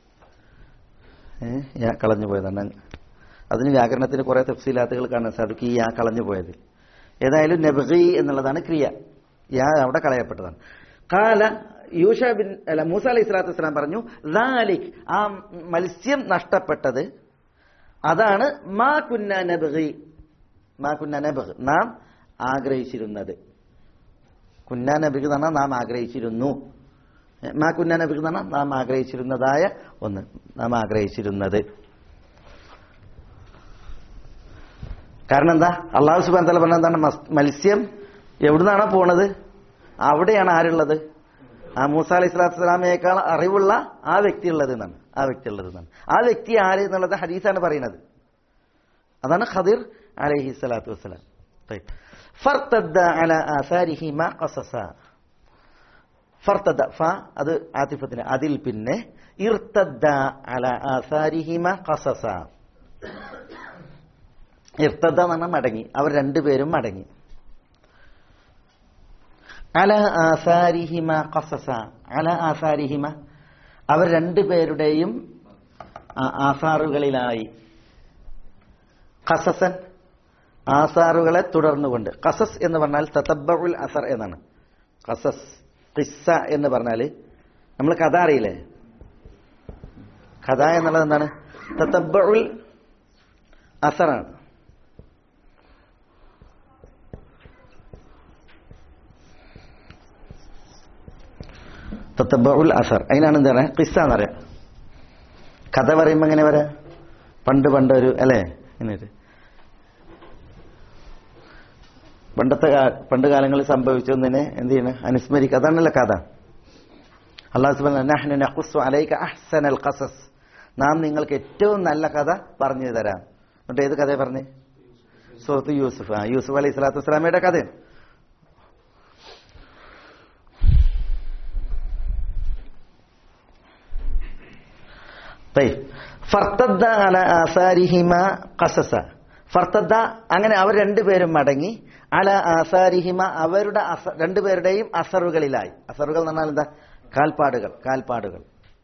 യാ കളഞ്ഞു പോയതാണ്. അതിന് വ്യാകരണത്തിന് കുറെ തഫ്സീലാത്തുകൾ കാണാൻ സാധിക്കും ഈ യാ കളഞ്ഞു പോയത്. ഏതായാലും നബ്ഗി എന്നുള്ളതാണ് ക്രിയ, യാ അവിടെ കളയപ്പെട്ടതാണ്. ഖാല യൂഷ ബിൻ അല്ല മൂസ അലൈഹി സ്വലാത്തു വസ്സലാം പറഞ്ഞു, ദാലിക് ആ മത്സ്യം നഷ്ടപ്പെട്ടത് അതാണ് മാ കുന്നാ നബ്ഗി, മാ കുന്നാ നബ്ഗ് നാം ആഗ്രഹിച്ചിരുന്നത്. കുന്നാ നബ്ഗി എന്ന് പറഞ്ഞാൽ നാം ആഗ്രഹിച്ചിരുന്നു, മാ കുന്നാ നബ്ഗി എന്ന് പറഞ്ഞാൽ നാം ആഗ്രഹിച്ചിരുന്നതായ ഒന്ന്, നാം ആഗ്രഹിച്ചിരുന്നത്. കാരണം എന്താ? അള്ളാഹു സുബ്ഹാനഹു വ തആല പറഞ്ഞ എന്താണ്? മത്സ്യം എവിടുന്നാണോ പോണത് അവിടെയാണ് ആരുള്ളത്? ആ മൂസ അലൈഹി സ്വലാത്തു വസ്സലാമയേക്കാൾ അറിവുള്ള ആ വ്യക്തി ഉള്ളത് എന്നാണ്, ആ വ്യക്തി ഉള്ളത് എന്നാണ്. ആ വ്യക്തി ആര് എന്നുള്ളത് ഹദീസാണ് പറയുന്നത്. അതാണ് ഖദിർ അലൈഹി സ്വലാത്തു വസ്സലാം. ഫർതദ്ദ അലാ ആസാരിഹിമാ ഖസസ, ഫർതദ്ദ ഫ അത് ആതിഫത്തിന്, അതിൽ പിന്നെ ഇർതദ്ദ അലാ ആസാരിഹിമാ ഖസസ, ഇർതദ്ദ എന്ന് പറഞ്ഞാൽ മടങ്ങി, അവർ രണ്ടുപേരും മടങ്ങി. അല ആസാരിഹിമ ഖസസ, അല ആസാരിഹിമ അവർ രണ്ടുപേരുടെയും ആസാറുകളിലായി, ഖസസൻ ആസാറുകളെ തുടർന്നുകൊണ്ട്. ഖസസ് എന്ന് പറഞ്ഞാൽ തതബ്ബഉൽ അസർ എന്നാണ്. ഖസസ് ഖിസ്സ എന്ന് പറഞ്ഞാൽ നമ്മൾ കഥ അറിയില്ലേ, കഥ എന്നുള്ളത് എന്താണ്? തതബ്ബഉൽ അസറാണ്. തതബ്ബഉൽ അസർ അതിനാണ് എന്താണ് ഖിസ്സ എന്ന് പറയാം. കഥ പറയുമ്പോൾ എങ്ങനെ വരാ? പണ്ട് പണ്ടൊരു അല്ലേ എന്നിട്ട് പണ്ടത്തെ പണ്ട് കാലങ്ങളിൽ സംഭവിച്ചൊന്നിനെ എന്ത് ചെയ്യണം? അനുസ്മരിക്കുക. അതാണല്ലോ കഥ. അല്ലാഹു സുബ്ഹാനഹു നഹ്നു നഖുസ്സു അലൈക അഹ്സനൽ ഖസസ്, നാം നിങ്ങൾക്ക് ഏറ്റവും നല്ല കഥ പറഞ്ഞു തരാം. എന്നിട്ട് ഏത് കഥ പറഞ്ഞേ? സൂറത്ത് യൂസുഫ്. ആ യൂസുഫ് അലൈഹി സ്വലാത്തു വസ്സലാമയുടെ കഥയാണ്. ഫർത്തദ്ദ അല ആസാരിഹിമ ഖസസ. ഫർത്തദ്ദ അങ്ങനെ അവർ രണ്ടുപേരും മടങ്ങി അല ആസാരിഹിമ അവരുടെ രണ്ടുപേരുടെയും അസറുകളിലായി. അസറുകൾ എന്ന് പറഞ്ഞാൽ എന്താ? കാൽപ്പാടുകൾ. കാൽപ്പാടുകൾ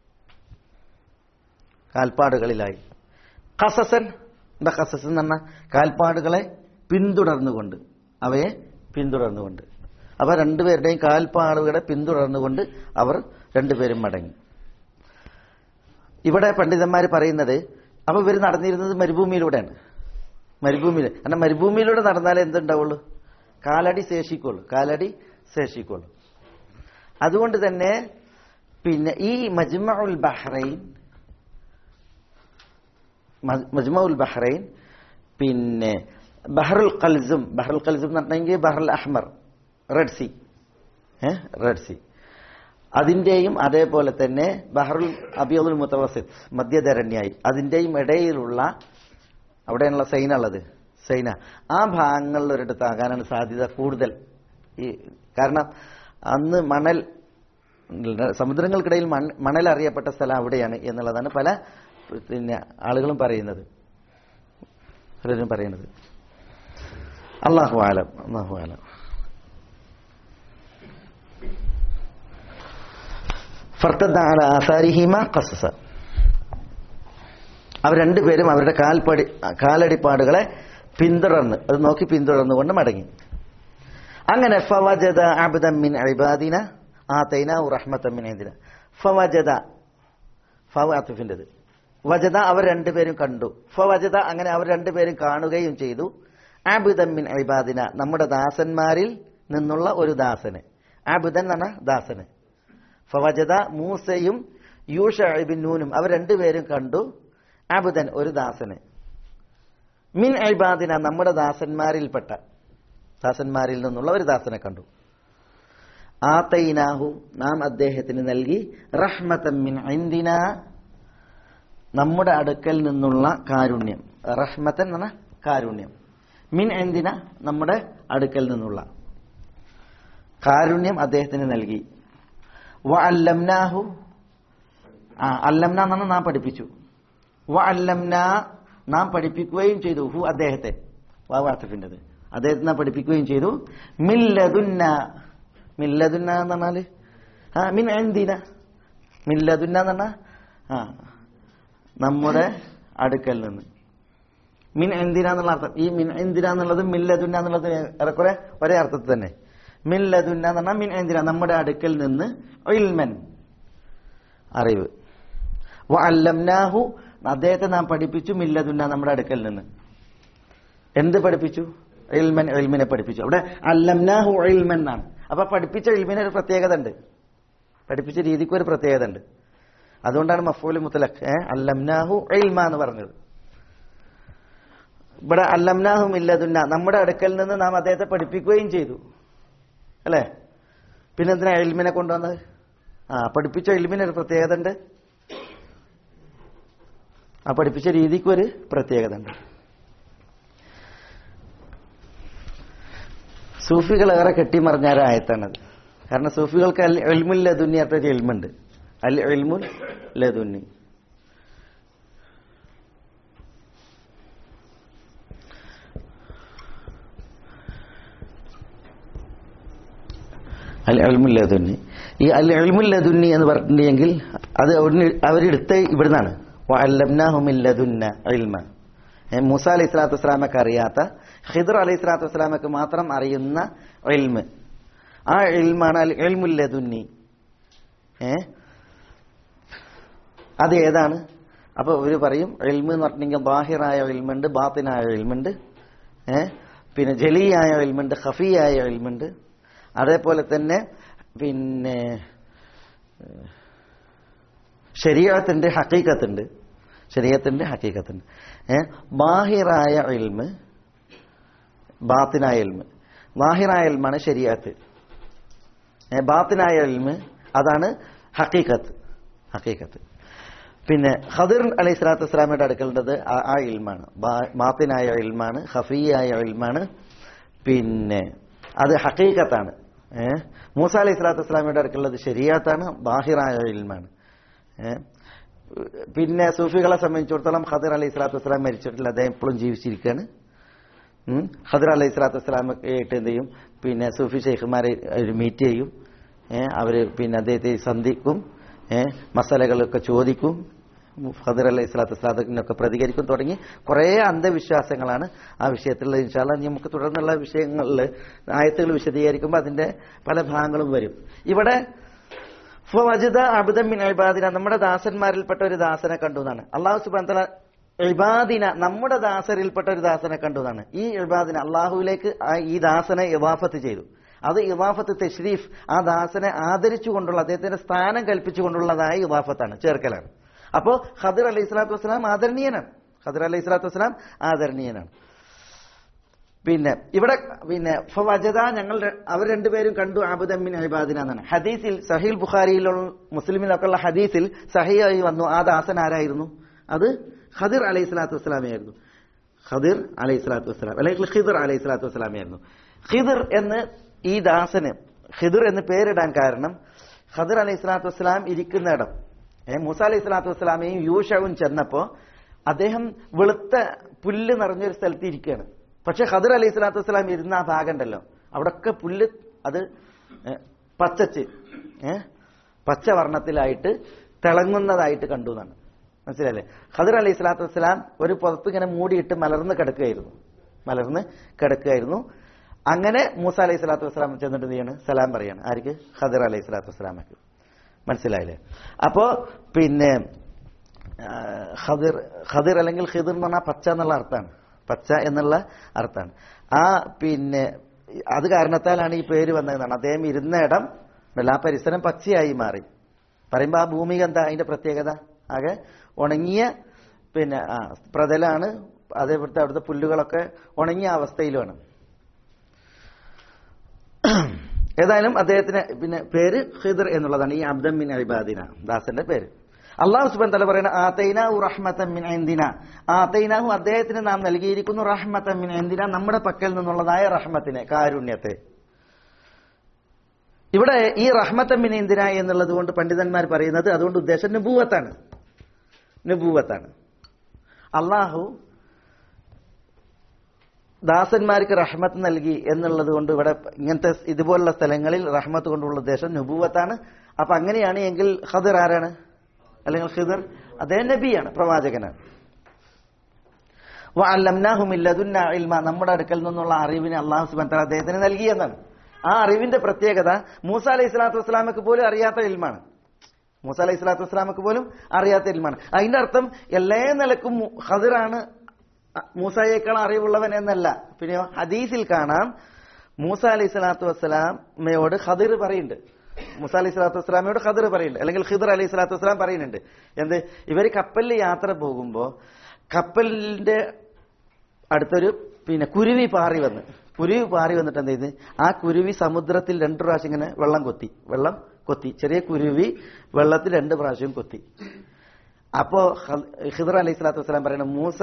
കാൽപ്പാടുകളിലായി. ഖസസൻ എന്താ? ഖസസ് എന്ന് പറഞ്ഞാൽ കാൽപ്പാടുകളെ പിന്തുടർന്നുകൊണ്ട്, അവയെ പിന്തുടർന്നുകൊണ്ട്. അപ്പൊ രണ്ടുപേരുടെയും കാൽപ്പാടുകളെ പിന്തുടർന്നുകൊണ്ട് അവർ രണ്ടുപേരും മടങ്ങി. ഇവിടെ പണ്ഡിതന്മാർ പറയുന്നത് അപ്പൊ ഇവർ നടന്നിരുന്നത് മരുഭൂമിയിലൂടെയാണ്. മരുഭൂമിയിൽ കാരണം മരുഭൂമിയിലൂടെ നടന്നാലേ എന്തുണ്ടാവുള്ളൂ? കാലടി ശേഷിക്കുള്ളൂ. കാലടി ശേഷിക്കുള്ളൂ. അതുകൊണ്ട് തന്നെ പിന്നെ ഈ മജ്മഉൽ ബഹ്റൈൻ മജ്മഉൽ ബഹ്റൈൻ പിന്നെ ബഹ്റുൽ ഖൽസും ബഹ്റുൽ ഖൽസും എന്ന് പറഞ്ഞെങ്കിൽ ബഹ്റുൽ അഹ്മർ റെഡ് സീ ഏഹ് റെഡ് സീ അതിന്റെയും അതേപോലെ തന്നെ ബഹ്റുൽ അബിയദുൽ മുതവസിത്ത് മധ്യധരണ്യായി അതിന്റെയും ഇടയിലുള്ള അവിടെയുള്ള സൈന ഉള്ളത് സൈന ആ ഭാഗങ്ങളിൽ ഒരിടത്താകാനാണ് സാധ്യത കൂടുതൽ. ഈ കാരണം അന്ന് മണൽ സമുദ്രങ്ങൾക്കിടയിൽ മണൽ അറിയപ്പെട്ട സ്ഥലം അവിടെയാണ് എന്നുള്ളതാണ് പല പിന്നെ ആളുകളും പറയുന്നത് പലരും പറയുന്നത്. അല്ലാഹു അലം. അല്ലാഹു അലം. ഫർത്തദ്ദ അല ആസാരിഹിമ ഖസസ. അവർ രണ്ടുപേരും അവരുടെ കാൽപ്പടി കാലടിപ്പാടുകളെ പിന്തുടർന്ന് അത് നോക്കി പിന്തുടർന്നുകൊണ്ട് മടങ്ങി. അങ്ങനെ ഫവജദ അബ്ദൻ മിൻ ഇബാദിന ആതൈനാഹു റഹ്മതൻ മിൻ ഇൻദിന. ഫവജദ ഫവഅത്ഫിന്റേത് വജദ അവർ രണ്ടുപേരും കണ്ടു. ഫവജദ അങ്ങനെ അവർ രണ്ടുപേരും കാണുകയും ചെയ്തു. അബ്ദൻ മിൻ ഇബാദിന നമ്മുടെ ദാസന്മാരിൽ നിന്നുള്ള ഒരു ദാസനെ. അബ്ദൻ എന്ന ദാസനെ. ഫവജദ മൂസയും യൂഷ ഇബ്നു നൂനും അവർ രണ്ടുപേരും കണ്ടു അബ്ദൻ ഒരു ദാസനെ. മിൻ ഇബാദിന നമ്മുടെ ദാസന്മാരിൽപ്പെട്ട ദാസന്മാരിൽ നിന്നുള്ള ഒരു ദാസനെ കണ്ടു. ആതൈനാഹു നാം അദ്ദേഹത്തിന് നൽകി റഹ്മതൻ മിൻ ഇൻദിന നമ്മുടെ അടുക്കൽ നിന്നുള്ള കാരുണ്യം. റഹ്മതൻ എന്ന കാരുണ്യം. മിൻ ഇൻദിന നമ്മുടെ അടുക്കൽ നിന്നുള്ള കാരുണ്യം അദ്ദേഹത്തിന് നൽകി. വ അല്ലംനാഹു ആ അല്ലംന എന്നാണ് നാം പഠിപ്പിച്ചു. വ അല്ലംന നാം പഠിപ്പിക്കുകയും ചെയ്തു ഹു അദ്ദേഹത്തെ വാവാത്തഫിൻ്റെത് അദ്ദേഹത്തെ നാം പഠിപ്പിക്കുകയും ചെയ്തു. മില്ലതുന്ന മില്ലതുന്ന എന്ന് പറഞ്ഞാല് ആ മിൻ എന്തിന മില്ലതുന്ന എന്ന് പറഞ്ഞാൽ ആ നമ്മുടെ അടുക്കൽ നിന്ന്. മിൻ എന്തിന എന്നുള്ള അർത്ഥം. ഈ മിൻ എന്തിന എന്നുള്ളത് മില്ലതുന്ന എന്നുള്ളത് ഏറെക്കുറെ ഒരേ അർത്ഥത്തിൽ തന്നെ. മില്ലതുന്ന എന്ന് പറഞ്ഞാൽ മിൻ എന്തിന നമ്മുടെ അടുക്കൽ നിന്ന് ഇൽമൻ അറിവ്. വ അല്ലംനാഹു അദ്ദേഹത്തെ നാം പഠിപ്പിച്ചു മില്ലതുന്ന നമ്മുടെ അടുക്കൽ നിന്ന്. എന്ത് പഠിപ്പിച്ചു? ഇൽമൻ ഇൽമിനെ പഠിപ്പിച്ചു. അവിടെ അല്ലംനാഹു ഇൽമൻ എന്നാണ്. അപ്പൊ പഠിപ്പിച്ച ഇൽമിന് ഒരു പ്രത്യേകത ഉണ്ട്. പഠിപ്പിച്ച രീതിക്ക് ഒരു പ്രത്യേകത ഉണ്ട്. അതുകൊണ്ടാണ് മഫ്ഊൽ മുത്ലഖ് ഏഹ് അല്ലംനാഹു ഇൽമ എന്ന് പറഞ്ഞത്. ഇവിടെ അല്ലംനാഹു മില്ലതുന്ന നമ്മുടെ അടുക്കൽ നിന്ന് നാം അദ്ദേഹത്തെ പഠിപ്പിക്കുകയും ചെയ്തു അല്ലേ. പിന്നെന്തിനാ ഇൽമിനെ കൊണ്ടുവന്നത്? ആ പഠിപ്പിച്ച ഇൽമിന് ഒരു പ്രത്യേകത ഉണ്ട്. ആ പഠിപ്പിച്ച രീതിക്ക് ഒരു പ്രത്യേകത ഉണ്ട്. സൂഫികൾ ഏറെ കെട്ടിമറിഞ്ഞ ഒരായത്താണത്. കാരണം സൂഫികൾക്ക് അൽ ഇൽമുൽ ലദുന്നി അർത്ഥ ഇൽമുണ്ട്. അൽ ഇൽമുൽ ലദുന്നി. അൽ ഇൽമുൽ ലദുന്നി ഈ അൽ ഇൽമുൽ ലദുന്നി എന്ന് പറഞ്ഞിട്ടുണ്ടെങ്കിൽ അത് അവരെടുത്ത് ഇവിടുന്നാണ്. വഅല്ലംനാഹു മിൻ ലദുന്ന ഇൽമ. മൂസ അലൈഹി സ്വലാത്തു വസ്സലാമക്ക് അറിയാത്ത ഖിദ്ർ അലൈഹി സ്വലാത്തു വസ്സലാമക്ക് മാത്രം അറിയുന്ന ഇൽമ്. ആ ഇൽമാണ് അൽ ഇൽമുൽ ലദുന്നി. ഏ അത് ഏതാണ്? അപ്പൊ ഇവര് പറയും ഇൽമ് എന്ന് പറഞ്ഞിട്ടുണ്ടെങ്കിൽ ബാഹിറായ ഇൽമുണ്ട്, ബാത്തിനായ ഇൽമുണ്ട്, ഏഹ് പിന്നെ ജലിയായ ഇൽമുണ്ട്, ഖഫിയായ ഇൽമുണ്ട്. അതേപോലെ തന്നെ പിന്നെ ശരീഅത്തിന്റെ ഹഖീഖത്തുണ്ട്. ശരീഅത്തിന്റെ ഹഖീഖത്തുണ്ട്. ഏഹ് ബാഹിറായ ഇൽമ്, ബാത്തിനായ ഇൽമ്. ബാഹിറായ ഇൽമാണ് ശരീഅത്ത്. ഏഹ് ബാത്തിനായ ഇൽമ് അതാണ് ഹഖീഖത്ത്. ഹഖീഖത്ത് പിന്നെ ഖദിർ അലൈഹി സ്വലാത്തു വസ്സലാമയുടെ അടുക്കലുള്ളത് ആ ഇൽമാണ്, മാത്തിനായ ഇൽമാണ്, ഖഫിയായ ഇൽമാണ്. പിന്നെ അത് ഹഖീഖത്താണ്. ഏഹ് മൂസ അലൈഹി സ്വലാത്തു വസ്സലാമയുടെ അടുക്കലുള്ളത് ശരീഅത്താണ്, ബാഹിറായ ഇൽമാണ്. ഏഹ് പിന്നെ സൂഫികളെ സംബന്ധിച്ചിടത്തോളം ഖദിർ അലൈഹി സ്വലാത്തു വസ്സലാം മരിച്ചിട്ടില്ല, അദ്ദേഹം ഇപ്പോഴും ജീവിച്ചിരിക്കുകയാണ്. ഖദിർ അലൈഹി സ്വലാത്തു വസ്സലാമായിട്ട് എന്ത് ചെയ്യും, പിന്നെ സൂഫി ഷെയ്ഖുമാരെ മീറ്റ് ചെയ്യും. ഏഹ് അവര് പിന്നെ അദ്ദേഹത്തെ സന്ധിക്കും, ഏഹ് മസലകളൊക്കെ ചോദിക്കും, ഖദിർ അലൈഹി സ്വലാത്തു വസ്സലാമിനൊക്കെ പ്രതികരിക്കും. തുടങ്ങി കുറേ അന്ധവിശ്വാസങ്ങളാണ് ആ വിഷയത്തിലുള്ള. ഇൻഷാ അല്ലാഹ് നമുക്ക് തുടർന്നുള്ള വിഷയങ്ങളിൽ ആയത്തുകൾ വിശദീകരിക്കുമ്പോൾ അതിന്റെ പല ഭാഗങ്ങളും വരും. ഇവിടെ ഫവജദ അബ്ദൻ മിൻ ഇബാദിന, നമ്മുടെ ദാസന്മാരിൽപ്പെട്ട ഒരു ദാസനെ കണ്ടു എന്നാണ്. അല്ലാഹു സുബ്ഹാനഹു വ തആല ഇബാദിന, നമ്മുടെ ദാസരിൽപ്പെട്ട ഒരു ദാസനെ കണ്ടു എന്നാണ്. ഈ ഇബാദിന അള്ളാഹുവിലേക്ക് ഈ ദാസനെ ഇവാഫത്ത് ചെയ്തു. അത് ഇവാഫത്ത് തശ്രീഫ്, ആ ദാസനെ ആദരിച്ചുകൊണ്ടുള്ള, അദ്ദേഹത്തിന്റെ സ്ഥാനം കൽപ്പിച്ചുകൊണ്ടുള്ളതായ ഇവാഫത്താണ്, ചേർക്കലാണ്. അപ്പോ ഖദിർ അലൈഹി സ്വലാത്തു വസ്സലാം ആദരണീയനാണ്. ഖദിർ അലൈഹി സ്വലാത്തു വസ്സലാം ആദരണീയനാണ്. പിന്നെ ഇവിടെ പിന്നെ ഫവജദ, ഞങ്ങൾ അവർ രണ്ടുപേരും കണ്ടു അബ്ദൻ മിൻ ഇബാദിന എന്നാണ് ഹദീസിൽ. സഹീൽ ബുഖാരിയിലുള്ള മുസ്ലിമിലൊക്കെ ഉള്ള ഹദീസിൽ സഹിയായി വന്നു ആ ദാസൻ ആരായിരുന്നു? അത് ഖദിർ അലൈഹി സ്വലാത്തു വസ്സലാമയായിരുന്നു. ഖദിർ അലൈഹി സ്വലാത്തു വസ്സലാം അല്ലെങ്കിൽ ഖിദർ അലൈഹി സ്വലാത്തു വസ്സലാമയായിരുന്നു. ഖിദർ എന്ന് ഈ ദാസന് ഖിദർ എന്ന് പേരിടാൻ കാരണം, ഖദിർ അലൈഹി സ്വലാത്തു വസ്സലാം ഇരിക്കുന്നിടം, മൂസ അലൈഹി സ്വലാത്തു വസ്സലാമയും യൂഷവും ചെന്നപ്പോ അദ്ദേഹം വെളുത്ത പുല്ല് നിറഞ്ഞൊരു സ്ഥലത്ത് ഇരിക്കുകയാണ്. പക്ഷെ ഖദിർ അലൈഹി സ്വലാത്തു വസ്സലാം ഇരുന്ന ആ ഭാഗം ഉണ്ടല്ലോ, അവിടൊക്കെ പുല്ല് അത് പച്ചച്ച് ഏഹ് പച്ചവർണ്ണത്തിലായിട്ട് തിളങ്ങുന്നതായിട്ട് കണ്ടു എന്നാണ്. മനസ്സിലല്ലേ? ഖദിർ അലൈഹി സ്വലാത്തു വസ്സലാം ഒരു പുറത്ത് ഇങ്ങനെ മൂടിയിട്ട് മലർന്ന് കിടക്കുകയായിരുന്നു മലർന്ന് കിടക്കുകയായിരുന്നു അങ്ങനെ മൂസ അലൈഹി സ്വലാത്തു വസ്സലാം ചെന്നിട്ട് ചെയ്യാണ്, സലാം പറയാണ്. ആർക്ക്? ഖദിർ അലൈഹി സ്വലാത്തു വസ്സലാമക്ക്. മനസ്സിലായില്ലേ? അപ്പോ പിന്നെ ഖദിർ ഖദിർ അല്ലെങ്കിൽ ഖിദർ എന്ന് പറഞ്ഞാൽ പച്ച എന്നുള്ള അർത്ഥമാണ്, പച്ച എന്നുള്ള അർത്ഥമാണ്. ആ പിന്നെ അത് കാരണത്താലാണ് ഈ പേര് വന്നതെന്നാണ്. അദ്ദേഹം ഇരുന്ന ഇടം ആ പരിസരം പച്ചയായി മാറി. പറയുമ്പോൾ ആ ഭൂമിക എന്താ അതിന്റെ പ്രത്യേകത? ആകെ ഉണങ്ങിയ പിന്നെ ആ പ്രതലാണ്. അതേപോലത്തെ അവിടുത്തെ പുല്ലുകളൊക്കെ ഉണങ്ങിയ അവസ്ഥയിലുമാണ്. ഏതായാലും അദ്ദേഹത്തിന് പിന്നെ പേര് ഖിദർ എന്നുള്ളതാണ്, ഈ അബ്ദൻ മിൻ ഇബാദിന ദാസന്റെ പേര്. അല്ലാഹു സുബ്ഹാനഹു വ തആല പറയുന്നത് ആതൈനാഹു റഹ്മതൻ മിൻ ഇൻദിന, ആതൈനാഹു അദ്ദേഹത്തിന് നാം നൽകിയിരിക്കുന്നു റഹ്മതൻ മിൻ ഇൻദിന, നമ്മുടെ പക്കൽ നിന്നുള്ളതായ റഹ്മത്തിനെ, കാരുണ്യത്തെ. ഇവിടെ ഈ റഹ്മതൻ മിൻ ഇൻദിന എന്നുള്ളത് കൊണ്ട് പണ്ഡിതന്മാർ പറയുന്നത് അതുകൊണ്ട് ഉദ്ദേശം നുബുവത്താണ്. നുബുവത്താണ്. അള്ളാഹു ദാസന്മാർക്ക് റഹ്മത്ത് നൽകി എന്നുള്ളത് കൊണ്ട് ഇവിടെ ഇങ്ങനത്തെ ഇതുപോലുള്ള സ്ഥലങ്ങളിൽ റഹ്മത്ത് കൊണ്ടുള്ള ഉദ്ദേശം നുബുവത്താണ്. അപ്പൊ അങ്ങനെയാണ് എങ്കിൽ ഖദിർ ആരാണ്? അല്ലെങ്കിൽ ഖിദർ അദ്ദേഹം നബിയാണ്, പ്രവാചകനാണ്. വഅല്ലംനാഹു മിൻ ലദുന്നാ ഇൽമ, നമ്മുടെ അടുക്കൽ നിന്നുള്ള അറിവിനെ അല്ലാഹു സുബ്ഹാനഹു വ തആല അദ്ദേഹത്തിന് നൽകിയെന്നാണ്. ആ അറിവിന്റെ പ്രത്യേകത മൂസ അലൈഹി സ്വലാത്തു വസ്സലാമക്ക് പോലും അറിയാത്ത ഇൽമാണ്. മൂസ അലൈഹി സ്വലാത്തു വസ്സലാമക്ക് പോലും അറിയാത്ത ഇൽമാണ്. അതിന്റെ അർത്ഥം എല്ലാ നിലക്കും ഖദിറാണ് മൂസയേക്കാൾ അറിവുള്ളവൻ എന്നല്ല. പിന്നെ ഹദീസിൽ കാണാം മൂസ അലൈഹി സ്വലാത്തു വസ്സലാമയോട് ഖദിർ പറയുന്നുണ്ട്, മൂസ അലൈഹി സ്വലാത്തു വസ്സലാമയോട് ഖദിർ പറയുന്നുണ്ട്, അല്ലെങ്കിൽ ഖിദർ അലൈഹി സ്വലാത്തു വസ്സലാം പറയുന്നുണ്ട്. എന്ത്? ഇവർ കപ്പലിൽ യാത്ര പോകുമ്പോ കപ്പലിന്റെ അടുത്തൊരു പിന്നെ കുരുവി പാറി വന്ന് കുരുവി പാറി വന്നിട്ട് എന്ത് ചെയ്ത്, ആ കുരുവി സമുദ്രത്തിൽ രണ്ടു പ്രാവശ്യം ഇങ്ങനെ വെള്ളം കൊത്തി വെള്ളം കൊത്തി ചെറിയ കുരുവി വെള്ളത്തിൽ രണ്ട് പ്രാവശ്യം കൊത്തി. അപ്പോ ഖിദർ അലൈഹി സ്വലാത്തു വസ്സലാം പറയണ, മൂസ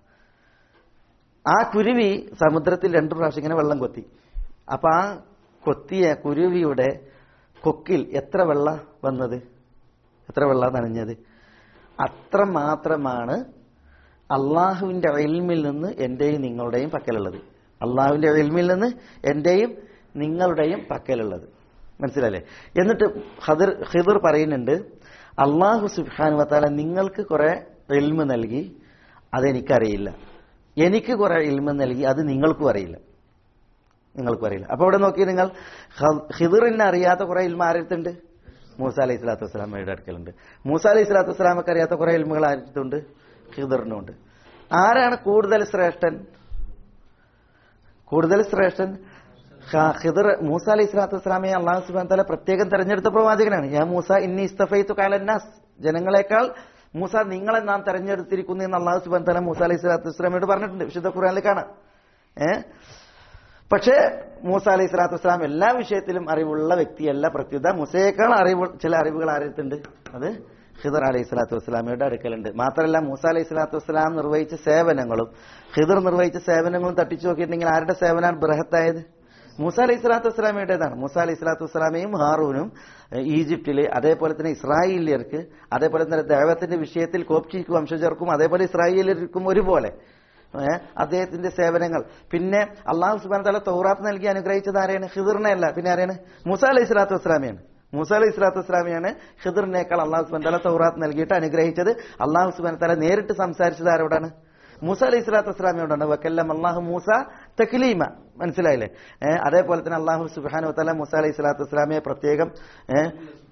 ആ കുരുവി സമുദ്രത്തിൽ രണ്ടു പ്രാവശ്യം ഇങ്ങനെ വെള്ളം കൊത്തി. അപ്പൊ ആ കൊത്തിയ കുരുവിയുടെ കൊക്കിൽ എത്ര വെള്ള വന്നത്? എത്ര വെള്ള നനഞ്ഞത്? അത്ര മാത്രമാണ് അള്ളാഹുവിന്റെ ഇൽമിൽ നിന്ന് എന്റെയും നിങ്ങളുടെയും പക്കലുള്ളത്. അള്ളാഹുവിന്റെ ഇൽമിൽ നിന്ന് എന്റെയും നിങ്ങളുടെയും പക്കലുള്ളത്. മനസ്സിലല്ലേ? എന്നിട്ട് ഖദിർ ഖിദർ പറയുന്നുണ്ട്, അള്ളാഹു സുബ്ഹാനഹു വ തആല നിങ്ങൾക്ക് കുറെ ഇൽമ് നൽകി, അതെനിക്കറിയില്ല. എനിക്ക് കുറെ ഇൽമ നൽകി, അത് നിങ്ങൾക്കും അറിയില്ല നിങ്ങൾക്കും അറിയില്ല അപ്പൊ ഇവിടെ നോക്കി നിങ്ങൾ, ഖിദറിനെ അറിയാത്ത കുറെ ഇൽമ ആരടുത്തുണ്ട്? മൂസ അലൈഹി സ്വലാത്തു വസ്സലാമയുടെ അടുക്കലുണ്ട്. മൂസ അലൈഹി സ്വലാത്തു വസ്സലാമൊക്കെ അറിയാത്ത കുറെ ഇൽമുകൾ ആരടുത്തുണ്ട്? ഖിദറിനുണ്ട്. ആരാണ് കൂടുതൽ ശ്രേഷ്ഠൻ? കൂടുതൽ ശ്രേഷ്ഠൻ ഖിദർ. മൂസ അലൈഹി സ്വലാത്തു വസ്സലാമയെ അല്ലാഹു സുബ്ഹാനഹു വ തആല പ്രത്യേകം തെരഞ്ഞെടുത്ത പ്രവാചകനാണ്. യാ മൂസ ഇന്നി ഇസ്തഫൈതുക അലന്നാസ്, ജനങ്ങളെക്കാൾ മൂസ നിങ്ങളെ നാം തെരഞ്ഞെടുത്തിരിക്കുന്നു എന്ന് അല്ലാഹു സുബ്ഹാനഹു വ തആല മൂസ അലൈഹി സ്വലാത്തു വസ്സലാമയോട് പറഞ്ഞിട്ടുണ്ട്, വിശുദ്ധ ഖുർആനിൽ കാണാം. ഏഹ് പക്ഷേ മൂസ അലൈഹി സ്വലാത്തു വസ്സലാം എല്ലാ വിഷയത്തിലും അറിവുള്ള വ്യക്തിയല്ല. പ്രത്യുത മൂസയേക്കാൾ അറിവ് ചില അറിവുകൾ ആരെടുത്തുണ്ട്? അത് ഖിദർ അലൈഹി സ്വലാത്തു വസ്സലാമയുടെ അടുക്കലുണ്ട്. മാത്രമല്ല മൂസ അലൈഹി സ്വലാത്തു വസ്സലാം നിർവഹിച്ച സേവനങ്ങളും ഖിദർ നിർവഹിച്ച സേവനങ്ങളും തട്ടിച്ചു നോക്കിയിട്ടുണ്ടെങ്കിൽ ആരുടെ സേവനാണ് ബൃഹത്തായത്? മൂസ അലൈഹി സ്വലാത്തു വസ്സലാമയുടേതാണ്. മൂസ അലൈഹി സ്വലാത്തു വസ്സലാമയും ഹാറൂനും ഈജിപ്തില്, അതേപോലെ തന്നെ ഇസ്രായേലിയർക്ക്, അതേപോലെ തന്നെ ദൈവത്തിന്റെ വിഷയത്തിൽ കോപ്റ്റിക് വംശജർക്കും അതേപോലെ ഇസ്രായേലിയർക്കും ഒരുപോലെ അദ്ദേഹത്തിന്റെ സേവനങ്ങൾ. പിന്നെ അള്ളാഹു സുബ്ഹാനഹു വ തആല തൗറാത്ത് നൽകി അനുഗ്രഹിച്ചത് ആരെയാണ്? ഖിദറിനെ അല്ല, പിന്നെ ആരെയാണ്? മൂസ അലൈഹി സ്വലാത്തു വസ്സലാമയാണ്. മൂസ അലൈഹി സ്വലാത്തു വസ്സലാമയാണ് ഖിദറിനേക്കാൾ അള്ളാഹു സുബ്ഹാനഹു വ തആല തൗറാത്ത് നൽകിയിട്ട് അനുഗ്രഹിച്ചത്. അള്ളാഹു സുബ്ഹാനഹു വ തആല നേരിട്ട് സംസാരിച്ചത് ആരോടാണ്? മൂസ അലൈഹി സ്വലാത്തു വസ്സലാമയോടാണ്. വക്കല്ലം അല്ലാഹു മൂസ തക്ലീമ. മനസ്സിലായില്ലേ? ഏഹ് അതേപോലെ തന്നെ അള്ളാഹു സുബ്ഹാനഹു വ തആല മൂസ അലൈഹി സ്വലാത്തു വസ്സലാമയെ പ്രത്യേകം ഏഹ്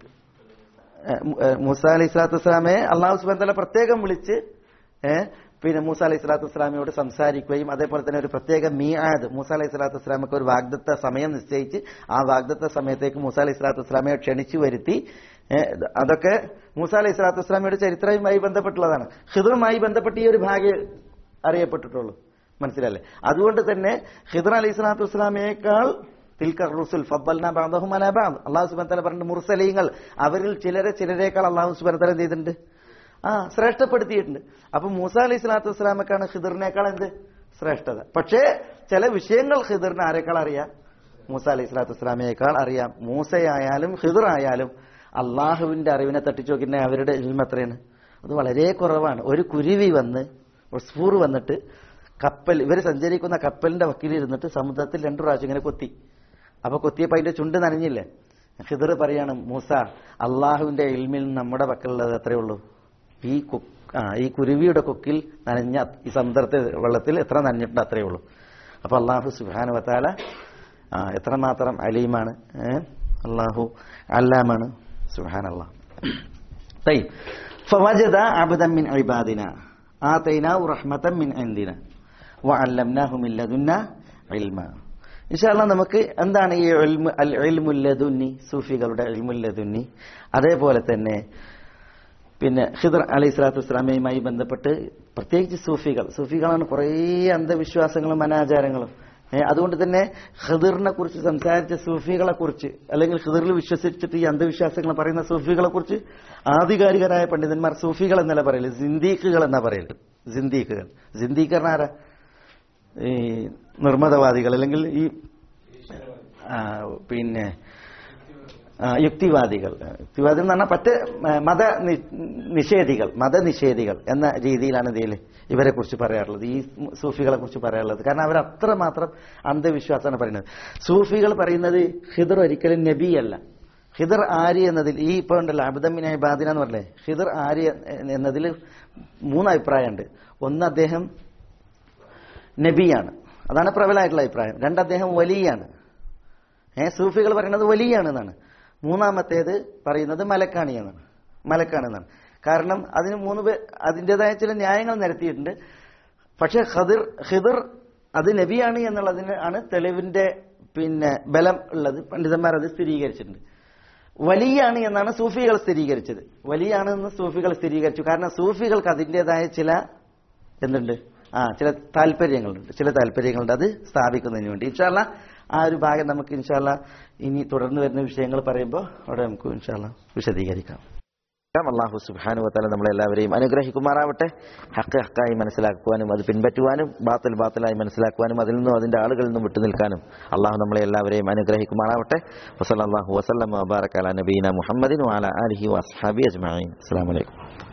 മൂസ അലൈഹി സ്വലാത്തു വസ്സലാമയെ അള്ളാഹു സുബ്ഹാനഹു വ തആല പ്രത്യേകം വിളിച്ച് ഏഹ് പിന്നെ മൂസ അലൈഹി സ്വലാത്തു വസ്സലാമയോട് സംസാരിക്കുകയും അതേപോലെ തന്നെ ഒരു പ്രത്യേക മീആദ് മൂസ അലൈഹി സ്വലാത്തു വസ്സലാമക്ക് ഒരു വാഗ്ദത്ത സമയം നിശ്ചയിച്ച് ആ വാഗ്ദത്ത സമയത്തേക്ക് മൂസ അലൈഹി സ്വലാത്തു വസ്സലാമയെ ക്ഷണിച്ചു വരുത്തി. അതൊക്കെ മൂസ അലൈഹി സ്വലാത്തു വസ്സലാമയുടെ ചരിത്രവുമായി ബന്ധപ്പെട്ടുള്ളതാണ്. ഖിദറുമായി ബന്ധപ്പെട്ട് ഈ ഒരു ഭാഗ്യം അറിയപ്പെട്ടിട്ടുള്ളൂ. മനസ്സിലല്ലേ? അതുകൊണ്ട് തന്നെ ഖിദർ അലൈഹി സ്വലാത്തു വസ്സലാമയേക്കാൾ തിൽക റുസുൽ ഫദ്ദൽനാ ബഅദഹും അലാ ബഅദ് അല്ലാഹു സുബ്ഹാനഹു വ തആല പറഞ്ഞു മുർസലീങ്ങൾ അവരിൽ ചിലരെ ചിലരേക്കാൾ അല്ലാഹു സുബ്ഹാനഹു വ തആല എന്ത് ചെയ്തിട്ടുണ്ട്? ആ ശ്രേഷ്ഠപ്പെടുത്തിയിട്ടുണ്ട്. അപ്പൊ മൂസ അലൈഹി സ്വലാത്തു വസ്സലാമക്കാണ് ഖിദറിനേക്കാൾ എന്ത് ശ്രേഷ്ഠത. പക്ഷേ ചില വിഷയങ്ങൾ ഖിദറിന് ആരെക്കാൾ അറിയാം? മൂസ അലൈഹി സ്വലാത്തു വസ്സലാമയേക്കാൾ അറിയാം. മൂസയായാലും ഖിദർ ആയാലും അള്ളാഹുവിന്റെ അറിവിനെ തട്ടിച്ചു നോക്കിയിട്ടുണ്ടെങ്കിൽ അവരുടെ ഇൽമ എത്രയാണ്? അത് വളരെ കുറവാണ്. ഒരു കുരുവി വന്ന് ഉസ്ഫൂർ വന്നിട്ട് കപ്പൽ ഇവർ സഞ്ചരിക്കുന്ന കപ്പലിന്റെ വക്കീലിരുന്നിട്ട് സമുദ്രത്തിൽ രണ്ടു പ്രാവശ്യം ഇങ്ങനെ കൊത്തി. അപ്പൊ കൊത്തിയപ്പോ അതിന്റെ ചുണ്ട് നനഞ്ഞില്ലേ? ഖിദർ പറയാണ് മൂസ അള്ളാഹുവിന്റെ ഇൽമിൽ നമ്മുടെ പക്കലുള്ളത് എത്രയേ ഉള്ളൂ? ഈ ഈ കുരുവിയുടെ കൊക്കിൽ നനഞ്ഞ ഈ സമുദ്രത്തിൽ വെള്ളത്തിൽ എത്ര നനഞ്ഞിട്ടുണ്ട് അത്രയേ ഉള്ളൂ. അപ്പൊ അള്ളാഹു സുബ്ഹാനഹു വ തആല എത്രമാത്രം അലീമാണ്, അള്ളാഹു അല്ലാമാണ്. സുബ്ഹാനല്ലാഹ്. طيب فوجد عبدا من عبادنا آتيناه رحمة من عندنا وعلمناه من لدنا علما. ഇൻഷാ അല്ലാഹ് നമുക്ക് എന്താണ് ഈ ഇൽമു അൽ ഇൽമുൽ ലദുന്നി, സൂഫികളുടെ ഇൽമുൽ ലദുന്നി, അതേപോലെ തന്നെ പിന്നെ ഖിദർ അലൈഹി സ്വലാത്തു വസ്സലാമയുമായി ബന്ധപ്പെട്ട് പ്രത്യേകിച്ച് സൂഫികൾ സൂഫികളാണ് കുറേ അന്ധവിശ്വാസങ്ങളും അനാചാരങ്ങളും. അതുകൊണ്ട് തന്നെ ഖിദറിനെ കുറിച്ച് സംസാരിച്ച സൂഫികളെ കുറിച്ച് അല്ലെങ്കിൽ ഖിദറിൽ വിശ്വസിച്ചിട്ട് ഈ അന്ധവിശ്വാസങ്ങൾ പറയുന്ന സൂഫികളെ കുറിച്ച് ആധികാരികരായ പണ്ഡിതന്മാർ സൂഫികൾ എന്നല്ല പറയല്, സിന്ദീഖുകൾ എന്നാ പറയല്. സിന്ദീഖുകൾ സിന്ദീഖ് ആരാ? ഈ നിർമ്മതവാദികൾ അല്ലെങ്കിൽ ഈ പിന്നെ യുക്തിവാദികൾ. യുക്തിവാദികൾ എന്ന് പറഞ്ഞാൽ മറ്റ് മത നിഷേധികൾ മതനിഷേധികൾ എന്ന രീതിയിലാണ് ഇതിൽ ഇവരെ കുറിച്ച് പറയാറുള്ളത്, ഈ സൂഫികളെ കുറിച്ച് പറയാറുള്ളത്. കാരണം അവർ അത്രമാത്രം അന്ധവിശ്വാസമാണ് പറയുന്നത്. സൂഫികൾ പറയുന്നത് ഖിദർ ഒരിക്കലും നബിയല്ല. ഖിദർ ആരി എന്നതിൽ ഈ ഇപ്പോൾ ഉണ്ടല്ലോ അബ്ദമിൻ ഇബാദിന എന്ന് പറഞ്ഞേ, ഖിദർ ആരി എന്നതിൽ മൂന്ന് അഭിപ്രായമുണ്ട്. ഒന്ന്, അദ്ദേഹം നബിയാണ്, അതാണ് പ്രബലമായിട്ടുള്ള അഭിപ്രായം. രണ്ട്, അദ്ദേഹം വലിയാണ്. ഏഹ് സൂഫികൾ പറയുന്നത് വലിയാണ് എന്നാണ്. മൂന്നാമത്തേത് പറയുന്നത് മലക്കാണി എന്നാണ് മലക്കാണെന്നാണ്. കാരണം അതിന് മൂന്ന് പേർ അതിൻ്റെതായ ചില ന്യായങ്ങൾ നിരത്തിയിട്ടുണ്ട്. പക്ഷെ ഖിദർ ഖിദർ അത് നബിയാണ് എന്നുള്ളതിന് ആണ് തെളിവിന്റെ പിന്നെ ബലം ഉള്ളത്. പണ്ഡിതന്മാർ അത് സ്ഥിരീകരിച്ചിട്ടുണ്ട്. വലിയാണ് എന്നാണ് സൂഫികൾ സ്ഥിരീകരിച്ചത്. വലിയാണ് എന്ന് സൂഫികൾ സ്ഥിരീകരിച്ചു. കാരണം സൂഫികൾക്ക് അതിൻ്റെതായ ചില എന്തുണ്ട് ആ ചില താല്പര്യങ്ങളുണ്ട് ചില താല്പര്യങ്ങളുണ്ട് അത് സ്ഥാപിക്കുന്നതിന് വേണ്ടി. ഇൻഷാ അല്ലാഹ് ആ ഒരു ഭാഗം നമുക്ക് ഇൻഷാ അല്ലാഹ് ഇനി തുടർന്ന് വരുന്ന വിഷയങ്ങൾ പറയുമ്പോൾ അവിടെ നമുക്ക് ഇൻഷാ അല്ലാഹ് വിശദീകരിക്കാം. അല്ലാഹു സുബ്ഹാനഹു വ തആല നമ്മളെല്ലാവരെയും അനുഗ്രഹിക്കുമാറാവട്ടെ. ഹഖ് ഹഖായി മനസ്സിലാക്കുവാനും അത് പിൻപറ്റുവാനും ബാത്തിൽ ബാത്തിലായി മനസ്സിലാക്കുവാനും അതിൽ നിന്നും അതിന്റെ ആളുകളിൽ നിന്നും വിട്ടുനിൽക്കാനും അള്ളാഹു നമ്മളെ എല്ലാവരെയും അനുഗ്രഹിക്കുമാറാവട്ടെ. വസല്ലല്ലാഹു വസല്ലമ വബാറക അലാ നബീന മുഹമ്മദിൻ വഅലാ ആലിഹി വഅസ്ഹാബിഹി അജ്മഈൻ. അസ്സലാമു അലൈക്കും.